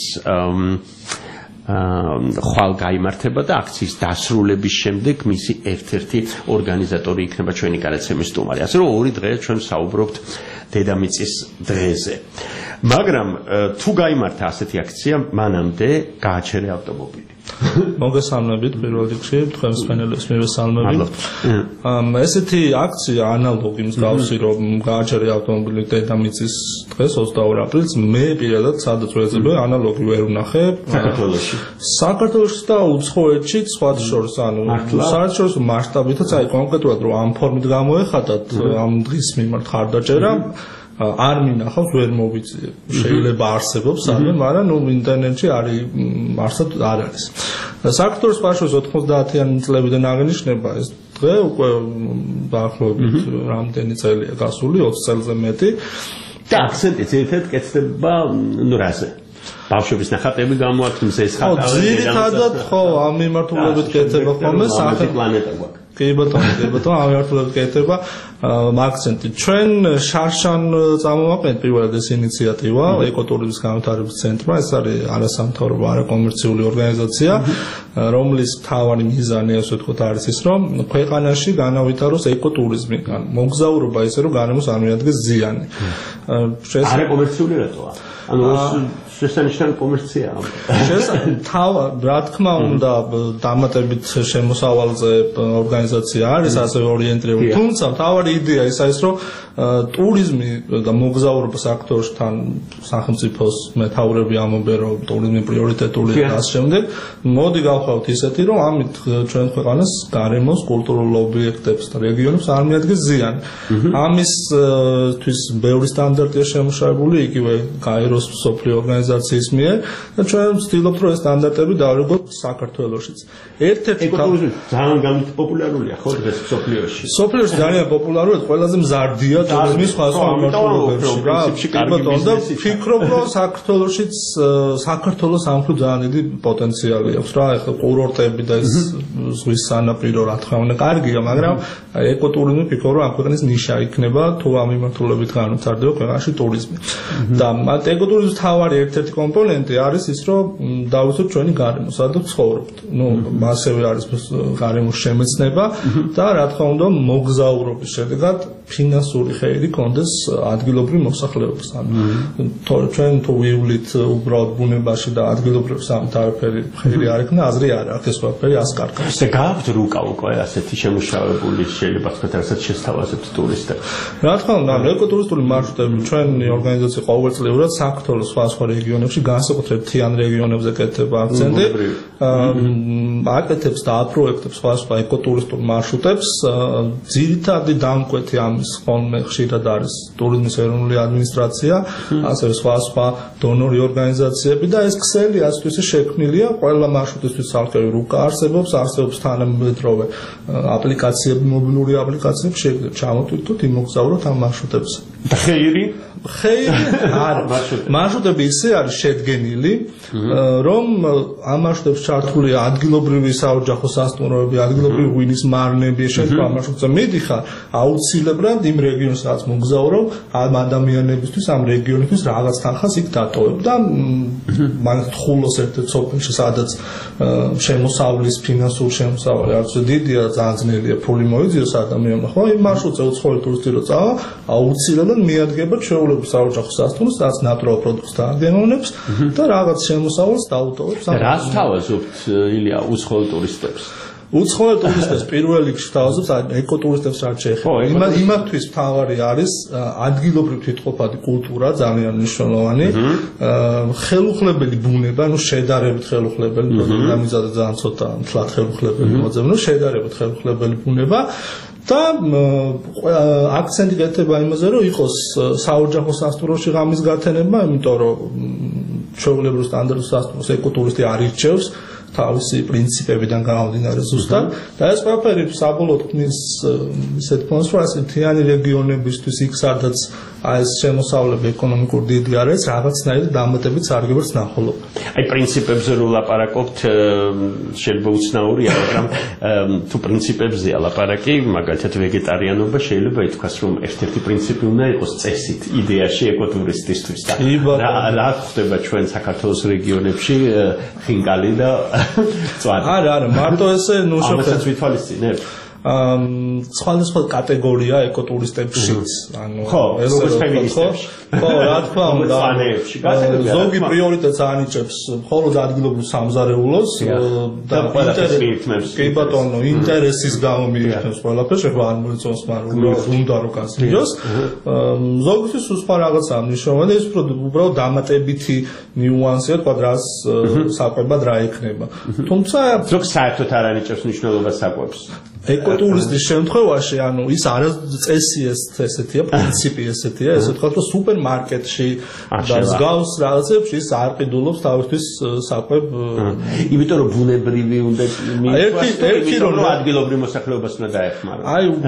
[SPEAKER 3] ხვალ გაიმართება და აქციის დასრულების შემდეგ მისი ერთ-ერთი ორგანიზატორი იქნება ჩვენი გადაცემის სტუმარი. ასე რომ ორი დღეა ჩვენ საუბრობთ დედამიწის დღეზე. მაგრამ თუ გაიმართა ასეთი აქცია, მანამდე გააჩერე ავტომობილი.
[SPEAKER 8] მოგესალმებით პირველ რიგში, თქვენ მსმენელებს მივესალმებით. ესეთი აქცია ანალოგი მსგავსი, რომ გააჩერე ავტომობილი დედამიწის დღეს 22 აპრილს, მე პირადად სადაც ვეძებე ანალოგი ვერ ვნახე საქართველოში და უცხოეთშიც, სხვა შორის, ანუ საერთაშორისო მასშტაბითაც, აი კონკრეტულად რომ ამ ფორმით გამოეხატათ ამ დღის მიმართ ხარდაჭერა არ მინახავს, ვერ მოვიწიე. შეიძლება არსებობს სადმე, მაგრამ ინტერნეტში არსად არ არის. საქართველოს სპაშოს 90-იანი წლებიდან აღინიშნება ეს დღე, უკვე დაახლოებით რამდენი წელია გასული, 20 წელზე მეტი.
[SPEAKER 3] და აქცენტიც ერთ-ერთ კეთდება რაზე? ბავშვების ნახატები გამოაქვთ, ეს ხატავენ.
[SPEAKER 8] ძირითადად ხო, ამ მიმართულებით კეთდება ხოლმე
[SPEAKER 3] სახელმწიფო პლანეტა გვაქვს.
[SPEAKER 8] კი ბატონო, ამ მიმართულებით კეთდება აქცენტი. ჩვენ შარშან წამოვაყენეთ პირველად ეს ინიციატივა ეკოტურიზმის განვითარების ცენტრმა, ეს არის არასამთავრობო არაკომერციული ორგანიზაცია, რომლის მთავარი მიზანი, ასე ვთქვათ, არის ის, რომ ქვეყანაში განავითაროს ეკოტურიზმი, მოგზაურობა ისე, რომ გარემოს არ მიადგეს ზიანი.
[SPEAKER 3] არაკომერციული რატოა? ანუ შესანიშნავი კომერცია.
[SPEAKER 8] რა თქმა უნდა, დამატებით შემოსავალზე ორგანიზაცია არის ასევე ორიენტირებული. თუმცა მთავარი იდეა ის არის, რომ ტურიზმი და მოგზაურობა საქართველოში თან სახელმწიფოს მეთაურები ამბობენ, რომ ტურიზმი პრიორიტეტულია და ამ შემდეგ. მოდი გავხავთ ისეთი, რომ ამით ჩვენ ქვეყანას გარემოს კულტურულ ობიექტებს და რეგიონებს არ მიადგეს ზიანი. ამისთვის ბევრი სტანდარტია შემუშავებული, იგივე გაეროს მსოფლიო ორგანიზაციის მიერ და ჩვენ ვცდილობთ, რომ ეს სტანდარტები დავიღოთ საქართველოშიც. ერთ-ერთი
[SPEAKER 3] ეკოტურიზმი ძალიან პოპულარულია ხო დღეს მსოფლიოში.
[SPEAKER 8] მსოფლიოში ძალიან პოპულარულია, ყველაზე მზარდია ტურიზმის სხვა მიმართულებებში რა. და ვფიქრობ, რომ საქართველოშიც საქართველოს ამხრივ ძალიან დიდი პოტენციალი აქვს რა. ეხლა კურორტები და ეს ზღვის სანაპირო რა თქმა უნდა კარგია, მაგრამ ეკოტურიზმი ვფიქრობ, რომ ამ ქვეყნის ნიშა იქნება, თუ ამ მიმართულებით განვითარდება ქვეყანაში ტურიზმი. და ეკოტურიზმის თავარი ერთ-ერთი კომპონენტი არის ის, რომ დავიცოთ ჩვენი გარემო, სადაც ცხოვრობთ. ასევე არის გარემოს შემეცნება და რა თქმა უნდა მოგზაურობის შედეგად ფინანსური ხეირი კონდეს ადგილობრივ მოსახლეობას. ჩვენ თუ ვივლით უბრალოდ ბუნებაში და ადგილობრივ სამთავრობო ხეირი არ იქნა, აზრი არ აქვს, ეს ყველაფერი ასკარგავს.
[SPEAKER 3] და გააქვთ რუკა უკვე ასეთი შემუშავებული, შეიძლება თქვა, რასაც შესთავაზებთ ტურისტებს.
[SPEAKER 8] რა თქმა უნდა, ეკოტურისტული მარშრუტები ჩვენი ორგანიზაცია ყოველწლიურად საქართველოს სხვა რეგიონებში, განსაკუთრებით მთიან რეგიონებზე კეთდება აქცენტი. აკეთებს და აპროექტებს სხვა ეკოტურისტულ მარშრუტებს. ძირითადი დამკვეთი ამის ხოლმე ხშირად არის ტურიზმის ეროვნული ადმინისტრაცია, ასევე სხვა დონორი ორგანიზაციები და ეს ქსელი ასთვის შექმნილია ყველა მარშრუტისთვის ცალკეულ რუკა არსებობს თანამედროვე აპლიკაციები, მობილური აპლიკაციები შეგვიძლია ჩამოტვირთოთ, იმოგზაუროთ ამ მარშრუტებზე.
[SPEAKER 3] და ხეირი
[SPEAKER 8] არა, მარშრუტები ისე არის შედგენილი, რომ ამ მარშრუტებში ჩართულია ადგილობრივი საოჯახო სასტუმროები, ადგილობრივი ღვინის მარნები, შეიძლება ამ მარშრუტზე მიდიხარ, აუცილებლად იმ რეგიონს სადაც მოგზაურობ, ამ ადამიანებისთვის, ამ რეგიონისთვის რაღაც თანხას იქ დატოვებ და მაგათ ხულოს ერთ-ერთ სოფელში, სადაც შემოსავლის ფინანსური შემოსავალი არც დიდია, ძალიან ძნელია ფული მოიძიოს ადამიანმა, ხო, იმ მარშრუტზე უცხოელი ტურისტი რო წავა, აუცილებლად მიადგება ჩვეულის ჩვეულებრივ საოჯახო სასტუმროს, რაც ნატურალ პროდუქტს დააგემოვნებს და რაღაც შემოსავალს დაუტოვებს.
[SPEAKER 3] რას თავაზობთ ილია უცხოელ ტურისტებს?
[SPEAKER 8] უცხოელ ტურისტებს პირველ რიგში თავაზობს ეკოტურისტებს რაც შეეხება. იმათთვის მთავარი არის ადგილობრივ თვითყოფადი კულტურა, ძალიან მნიშვნელოვანი. ხელუხლებელი ბუნება, შედარებით ხელუხლებელი, დამიზადა ძალიან ცოტა თლად ხელუხლებელი მოძებნო, შედარებით ხელუხლებელი ბუნება. და აქცენტი გეთება იმაზე, რომ იყოს საოჯახო სასტუმროში ღამის გათენება, იმიტომ რომ ჩვეულებრივ სტანდარტულ სასტუმროს ეკოტურისტი არ ირჩევს თავისი პრინციპებიდან გამომდინარე ზუსტად და ეს ყველაფერი საბოლოოდ ქმნის ისეთ ფონს, რომ ასე მთიანი რეგიონებისთვის იქ სადაც ეს შემოსავლები ეკონომიკურ დიდი არის, რაღაცნაირი დამატებით სარგებლობს ნახულობ.
[SPEAKER 3] აი პრინციპებზე რო ლაპარაკობთ, შეიძლება უცნაურია, მაგრამ თუ პრინციპებზეა ლაპარაკი, მაგალითად ვეგეტარიანობა შეიძლება ითქვას, რომ ერთ-ერთი პრინციპი უნდა იყოს წესით იდეაში ეკოტურისტისთვის და რა ხდება ჩვენ საქართველოს რეგიონებში ხინკალი და წვარი.
[SPEAKER 8] არა, მარტო ესე
[SPEAKER 3] ამასაც ვითვალისწინებ.
[SPEAKER 8] სხვადასხვა კატეგორია ეკოტურისტებშიც, ანუ
[SPEAKER 3] ეს როგორც ფემინისტებში.
[SPEAKER 8] ხო, რა თქმა უნდა. ზოგი პრიორიტეტს ანიჭებს მხოლოდ ადგილობრივ სამზარეულოს და ინტერესს. კი ბატონო, ინტერესის გამო მიიღებს ყველაფერს, ეხლა არ მოიწონს, მაგრამ უნდა რომ გასინჯოს. ზოგისთვის სხვა რაღაცაა მნიშვნელოვანი, ეს უბრალოდ დამატებითი ნიუანსია, თქვა რას საკვებად რა ექნება. თუმცა
[SPEAKER 3] ზოგ საერთოდ არ ანიჭებს მნიშვნელობას საკვებს.
[SPEAKER 8] ეკოტურისტის შემთხვევაში, ანუ ის არა წესი ესეთია, პრინციპი ესეთია, ესე ვთქვათ, რომ სუპერმარკეტში და მსგავს რაღაცებში ის არ ყიდულობს თავისთვის საკვებ.
[SPEAKER 3] იმიტომ რომ ბუნებრივი უნდა ერთი რომ ადგილობრივ მოსახლეობას უნდა დაეხმაროს.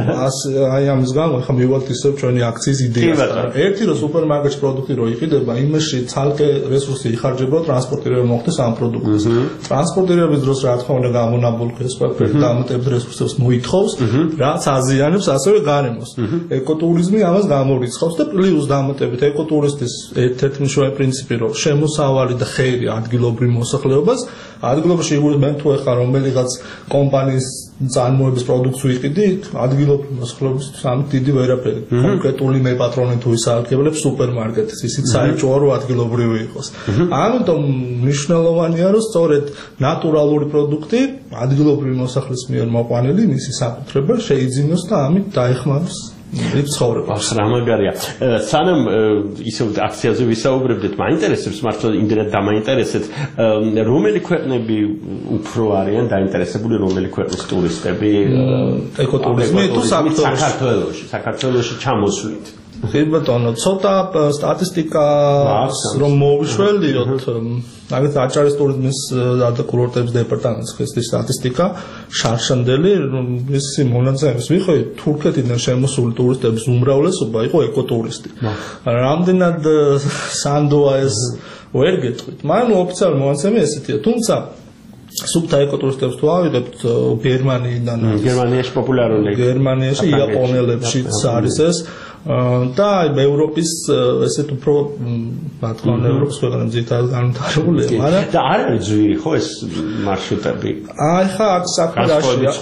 [SPEAKER 8] აი ამის გამო ხა მივიღოთ ისევ ჩვენი აქციის იდეას. ერთი რომ სუპერმარკეტში პროდუქტი რო იყიდება, იმაში ცალკე რესურსი იხარჯება ტრანსპორტირება მოხდეს ამ პროდუქტს. ტრანსპორტირების დროს რა თქმა უნდა გამონაბოლქვეს ყველაფერი დამატებით რესურსებს მოითხოვს, რაც აზიანებს ასევე გარემოს. ეკოტურიზმი ამას გამორიცხავს და პლუს დამატებით ეკოტურისტის ერთ-ერთი მნიშვნელოვანი პრინციპი, რომ შემოსავალი და ხეირი ადგილობრივ მოსახლეობას, ადგილობრივში იგულისხმება მე თუ ეხა რომელიღაც კომპანიის წარმოების პროდუქტს ვიყიდი, ადგილობრივ მოსახლეობისთვის ამით დიდი ვერაფერი. კონკრეტული მე პატრონი თუ ისააგებლებს სუპერმარკეტის, ისიც საერთოა რომ ადგილობრივი იყოს. ამიტომ მნიშვნელოვანია, რომ სწორედ ნატურალური პროდუქტი ადგილობრივი მოსახლის მიერ მოყვანილი მისი საკუთრება შეიძინოს და ამით დაეხმაროს ცხოვრებას.
[SPEAKER 3] რა მაგარია. სანამ ისევ აქციაზე ვისაუბრებდით, მაინტერესებს მართლა იმდენად დამაინტერესეთ, რომელი ქვეყნები უფრო არიან დაინტერესებული, რომელი ქვეყნის ტურისტები
[SPEAKER 8] ეკოტურიზმი თუ
[SPEAKER 3] საქართველოში ჩამოსვლით.
[SPEAKER 8] კი ბატონო, ცოტა სტატისტიკა რომ მოვიშველიოთ, აგეთ აჭარის ტურიზმის და კურორტების დეპარტამენტის ხესტის სტატისტიკა შარშანდელი მისი მონაცემის ვიხოთ, თურქეთიდან შემოსული ტურისტების უმრავლესობა იყო ეკოტურისტი. რამდენად სანდოა ეს ვერ გეტყვით, მაგრამ ოფიციალური მონაცემი ესეთია, თუმცა სუბთა ეკოტურისტებს თუ ავიღებთ გერმანიიდან,
[SPEAKER 3] გერმანიაში პოპულარული,
[SPEAKER 8] გერმანიაში, იაპონელებშიც არის ეს და ევროპის ესეთ უფრო რა თქმა უნდა ევროპის ქვეყნებში ძირითადად განვითარებულია, მაგრამ
[SPEAKER 3] და არ არის ძვირი ხო ეს მარშრუტები?
[SPEAKER 8] აი ხა აქ საქმეშია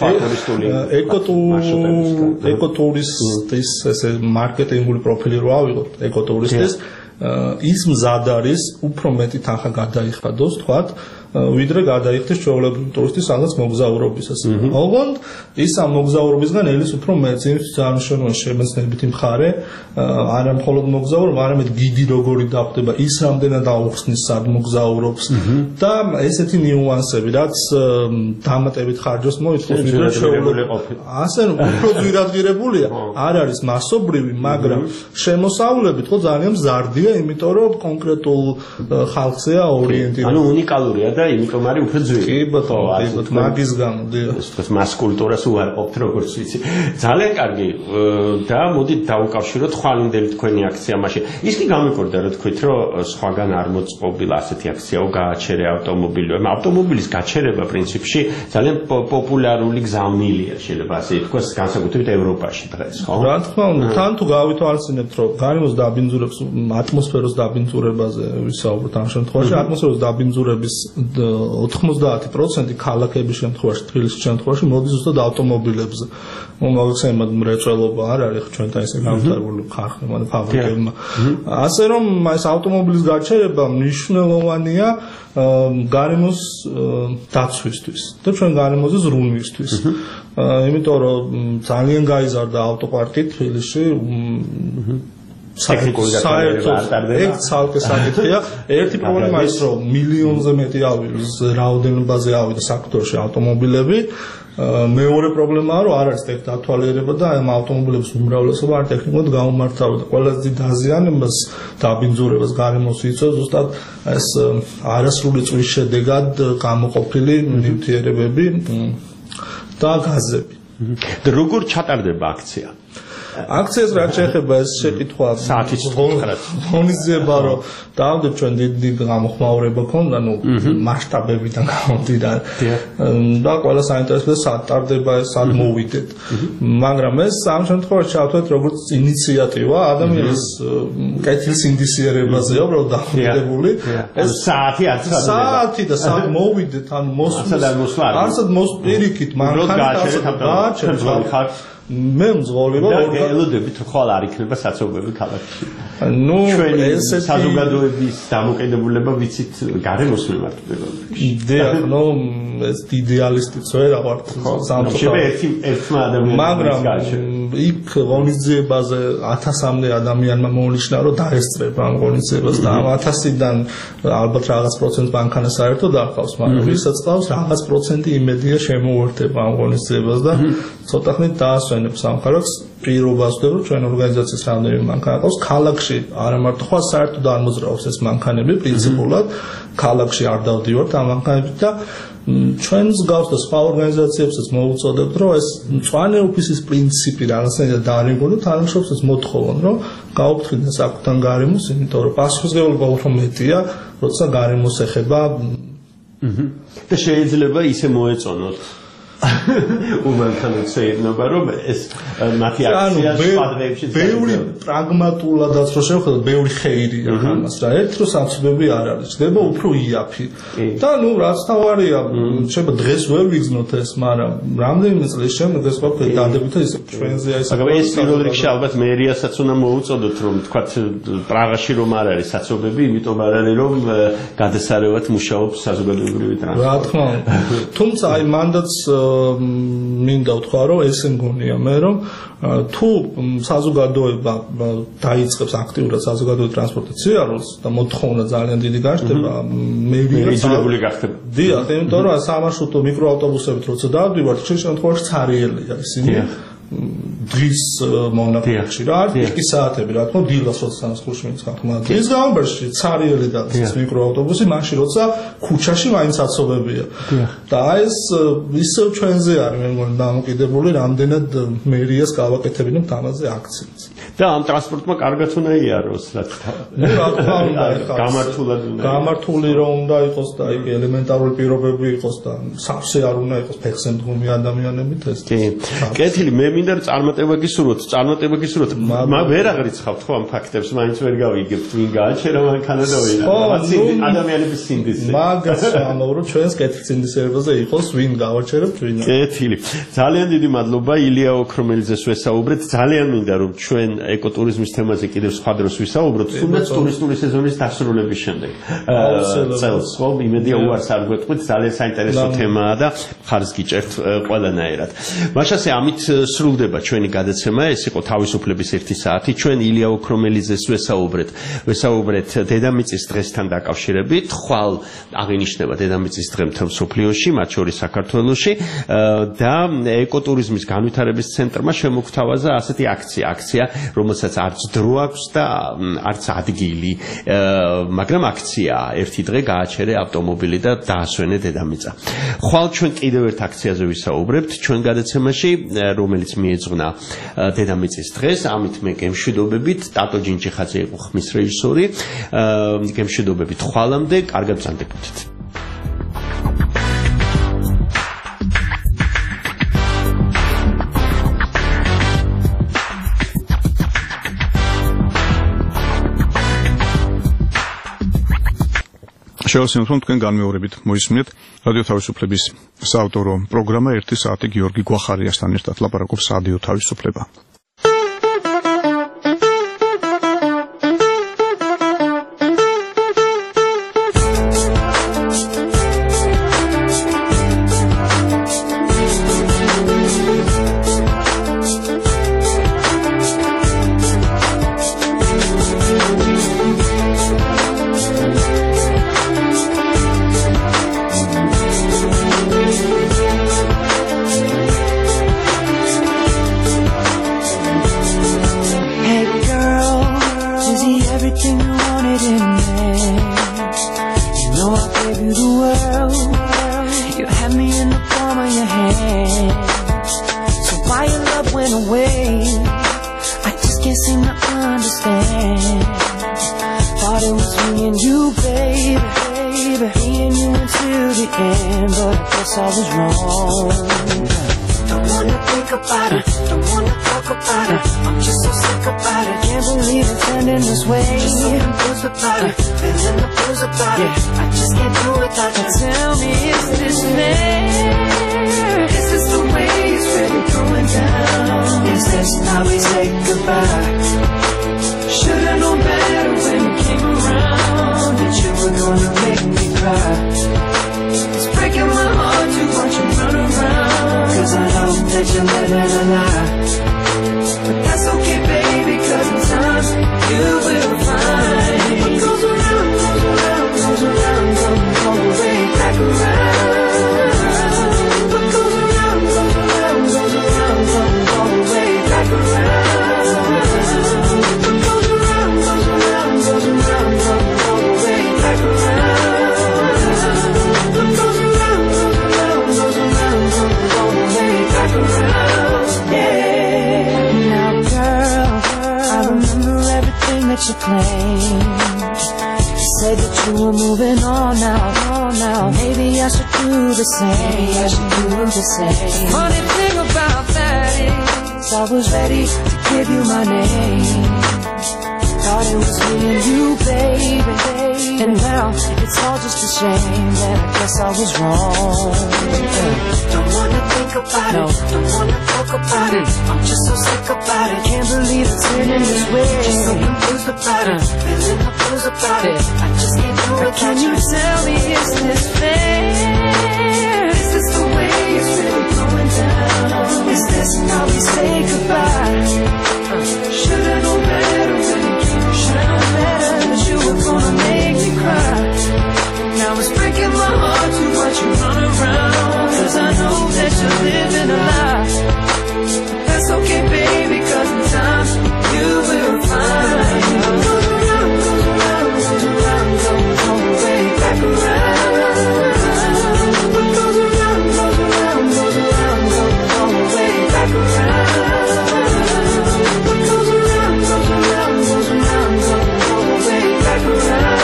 [SPEAKER 8] ეკოტურისტის ესე მარკეტინგული პროფილი რო ავიღოთ ეკოტურისტის ის მზად არის უფრო მეტი თანხა გადაიხადოს თქვათ ვიდრე გადაიხდეს ჩვეულებრივი ტურისტის სადაც მოგზაურობისას. ოღონდ ის ამ მოგზაურობისგან ელის უფრო მეც იმის წარმოშობა შემეცნებითი მხარე არა მხოლოდ მოგზაურობ, არამედ გიდი როგორი დახვდება, ის რამდენად აუხსნის სად მოგზაურობს და ესეთი ნიუანსები, რაც დამატებით ხარჯოს მოითხოვს, ვიდრე ჩვეულებრივი ყოფილი. ასე უფრო ძვირადღირებულია, არ არის მასობრივი, მაგრამ შემოსავლებით ხო ძალიან მზარდია, იმიტომ რომ კონკრეტულ ხალხზეა ორიენტირებული.
[SPEAKER 3] ანუ უნიკალურია და იმიტომ არის უფრო ძვირი.
[SPEAKER 8] კი ბატონო, მაგის გამო,
[SPEAKER 3] ეს მას კულტურას უარყოფთ როგორც ვიცი. ძალიან კარგი და მოდით დავუკავშიროთ ხვალინდელი თქვენი აქცია მაშინ. ის კი გამიკვირდა რომ თქვით რომ სხვაგან არ მოწყობილა ასეთი აქციაო გააჩერე ავტომობილი. ავტომობილის გაჩერება პრინციპში ძალიან პოპულარული გზავნილია, შეიძლება ასე ითქვას, განსაკუთრებით ევროპაში დღეს, ხო?
[SPEAKER 8] რა თქმა უნდა, თან თუ გავითვალისწინებთ რომ გარემოს დაბინძურებს ატმოსფეროს დაბინძურებაზე ვისაუბროთ ამ შემთხვევაში, ატმოსფეროს დაბინძურების 90% ქალაქების შემთხვევაში, თბილისის შემთხვევაში მოდის ზუსტად ავტომობილებზე. მოგხსენებათ მრეწველობა არ არის ჩვენთან ისე განვითარებული ხარხი, მაგრამ ფაბრიკებმა. ასე რომ ეს ავტომობილის გაჩერება მნიშვნელოვანია გარემოს დაცვისთვის და ჩვენ გარემოზე ზრუნვისთვის. იმიტომ რომ ძალიან გაიზარდა ავტოპარკი თბილისში ეგ ცალკე საკითხია. ერთი პრობლემა ის რომ მილიონზე მეტი რაოდენობაზე ავიდა საქართველოში ავტომობილები. მეორე პრობლემაა რომ არ არის დათვალიერება და ამ ავტომობილების უმრავლესობა არ ტექნიკურად გაუმართავდა. ყველაზე დიდ დაზიანებას და აბინძურებას გარემოს იწვევს ზუსტად ეს არასრული წვის შედეგად გამოყოფილი ნივთიერებები და გაზები.
[SPEAKER 3] და როგორ ჩატარდება აქცია?
[SPEAKER 8] აქციას რაც შეეხება ეს შეკითხვა
[SPEAKER 3] საათის
[SPEAKER 8] ღონისძიება რომ დავდებ ჩვენ დიდი გამოხმაურება ქონდა მასშტაბებიდან გამომდინარე და ყველა საინტერესო სად ტარდება ეს სად მოვიდეთ მაგრამ ეს ამ შემთხვევაში ჩავთვალეთ როგორც ინიციატივა ადამიანის კეთილსინდისიერებაზეა უბრალოდ დამოკიდებული
[SPEAKER 3] ეს
[SPEAKER 8] საათი და სად მოვიდეთ ანუ მოსვლა არცად მოსპირიქით მანქანა მე მძღოლი ვარ
[SPEAKER 3] ელოდებით ხვალ არ იქნება საცობები ქალაქში.
[SPEAKER 8] ნუ
[SPEAKER 3] ესეთი საზოგადოების დამოკიდებულება ვიცით გარემოს მიმართულებით.
[SPEAKER 8] დიახ, ნუ ეს იდეალისტიც ვერ ვარ მაგრამ იქ ღონისძიებაზე 1000-მდე ადამიანმა მოუნიშნა რომ დაესწრება ამ ღონისძიებას და ამ 1000-დან ალბათ რაღაც პროცენტს მანქანა საერთოდ არ ყავს, მაგრამ ვისაც ყავს რაღაც პროცენტი იმედია შემოუერთება ამ ღონისძიებას და ცოტა ხნით დაასვენებს სამხარაკს პირობას ვდებ რომ ჩვენ ორგანიზაციის რამდენიმე მანქანა ყავს ქალაქში არა მარტო ხვალ საერთოდ არ მოძრაობს ეს მანქანები პრინციპულად ქალაქში არ დავდივართ ამ მანქანებით და ჩვენს გავს და სხვა ორგანიზაციებსაც მოვუწოდებთ რომ ეს მწვანე ოფისის პრინციპი რაღაცნაირად დაარეგულოთ თანამშრომლებს ეს მოთხოვონ რომ გაუფრთხილდეს საკუთარ გარემოს იმიტომ რომ პასუხისმგებლობა უფრო მეტია როცა გარემოს ეხება
[SPEAKER 3] და შეიძლება ისე მოეწონოთ უმანქანად შეიძლება რომ ეს მათი აქცია სხვა დღეებში
[SPEAKER 8] ბევრი პრაგმატულადაც რო შევხედოთ ბევრი ხეირია ამას რა ერთ რო საცობები არ არის ხდება უფრო იაფი და ნუ რაც თავარია შეიძლება დღეს ვერ ვიგზნოთ ეს მაგრამ რამდენიმე წლის შემდეგ ეს ყველაფერი დადებითა ისე ჩვენზე აი
[SPEAKER 3] მაგრამ ეს პირველ რიგში ალბათ მერიასაც უნდა მოუწოდოთ რომ თქვა პრაღაში რომ არ არის საცობები იმიტომ არ არის რომ გადასარევად მუშაობს საზოგადოებრივი ტრანსპორტი
[SPEAKER 8] რა თქმა უნდა თუმცა აი მანდაც მინდა ვთქვა რომ ესე მგონია მე რომ თუ საზოგადოება დაიწყებს აქტიურად საზოგადოებრივ ტრანსპორტის წიაღს და მოთხოვნა ძალიან დიდი გაჩნდება
[SPEAKER 3] მეიძულებული გახდება
[SPEAKER 8] დიახ იმიტომ რომ სამარშრუტო მიკროავტობუსებით როცა დავდივართ ხშირ შემთხვევაში ცარიელია ისინი დღის მონაკვეთში რა პიკი საათები რა თქმა დილას როცა სამსხურში მიცხახმა დღის გამბერში ცარიელი და მიკროავტობუსი მაშინ როცა ქუჩაში მაინც აცობებია და ეს ისევ ჩვენზე არის მე მგონი დამოკიდებული რამდენად მერიას გავაკეთებინებთ ამაზე აქციას
[SPEAKER 3] და ამ ტრანსპორტმა კარგად უნდა იაროს რა
[SPEAKER 8] თქმა უნდა გამართული რომ უნდა იყოს და იქ ელემენტარული პირობები იყოს და სავსე არ უნდა იყოს ფეხზე მდგომი ადამიანებით ეს
[SPEAKER 3] კეთილი მე მინდა რომ წარმატება გისურვოთ მაგრამ ვერ აღრიცხავთ ხო ამ ფაქტებს მაინც ვერ გავიგებთ ვინ გააჩერა მანქანა და ვინ ადამიანების სინდისი
[SPEAKER 8] მაგას ამაურო რომ ჩვენს კეთილსინდისერებაზე იყოს ვინ გავაჩერებთ ვინ
[SPEAKER 3] კეთილი ძალიან დიდი მადლობა ილია ოქრომელიძეს ვესაუბრეთ ძალიან მინდა რომ ჩვენ ეკოტურიზმის თემაზე კიდევ სხვა დროს ვისაუბროთ თუნდაც ტურისტული სეზონის დასრულების შემდეგ წელს ხო იმედია უარს არ გვეტყვით ძალიან საინტერესო თემაა და ხარს გიჭერთ ყველანაირად მაშასე ამით სრულდება ჩვენი გადაცემა ეს იყო თავისუფლების 1 საათი ჩვენ ილია ოქრომელიძეს ვესაუბრეთ დედამიწის დღესთან დაკავშირებით ხვალ აღინიშნება დედამიწის დღე მთელ მსოფლიოში მათ შორის საქართველოში და ეკოტურიზმის განვითარების ცენტრმა შემოგთავაზა ასეთი აქცია რომელსაც არც დრო აქვს და არც ადგილი მაგრამ აქციაა ერთი დღე გააჩერე ავტომობილი და დაასვენე დედამიწა ხვალ ჩვენ კიდევ ერთ აქციაზე ვისაუბრებთ ჩვენ გადაცემაში რომელიც მიეძღვნა დედამიწის დღეს ამით მე გემშვიდობებით ტატო ჯინჯიხაძე იყო ხმის რეჟისორი გემშვიდობებით ხვალამდე კარგად ბრძანდებოდეთ
[SPEAKER 1] შევასწავლოთ, რომ თქვენ განმეორებით მოისმინეთ რადიო თავისუფლების საავტორო პროგრამა 1 საათი გიორგი გვახარიასთან ერთად ლაპარაკობს რადიო თავისუფლება.
[SPEAKER 9] Funny thing about that is I was ready to give you my name. Thought it was me and you, baby. And now it's all just a shame that I guess I was wrong. Don't wanna think about it, don't wanna talk about it. I'm just so sick about it. Can't believe it's turning this way. Just so confused about it, feeling the blues about it. I just can't do it. Can you tell me, is this fair? Is this the way it's really going down? Is this how we say goodbye? Should've known better when you came. Should've known better that you were gonna make me cry. Now it's breaking my heart to watch you run around. Cause I know that you're living a lie. But that's okay, baby, cause in time you will find. Goes around, goes around, goes around, goes all the way back around. What goes around, goes around, goes around, goes all the way back around. What goes around, goes around, goes around, goes all the way back around.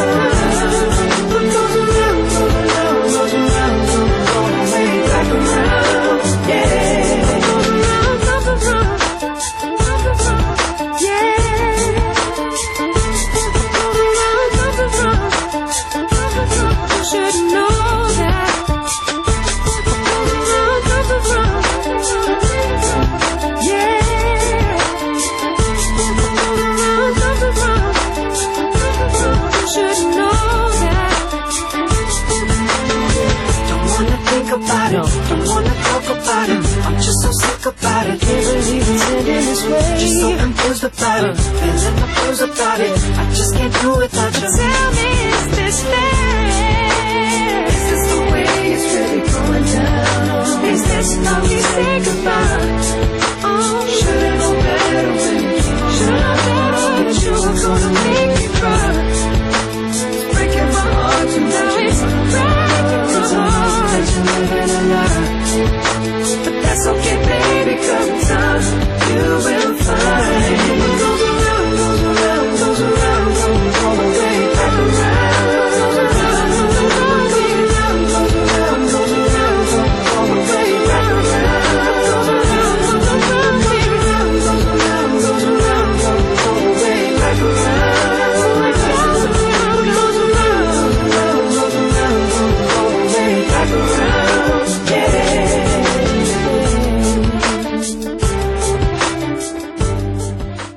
[SPEAKER 9] What goes around, goes around, goes around, goes all the way back around. Yeah. What goes around, goes around, goes around. Yeah. What goes around, goes around, goes around. You should know that. What goes around, goes around. Yeah. What goes around, goes around. You should know that. Don't wanna think about it, don't wanna talk about it. I'm just so sick about it. Can't believe it's ending this way. Just so confused about it, feeling the blues about it. I just can't do it without you. Tell me, is this fair? Is this the way it's really going down? Is this how we say goodbye?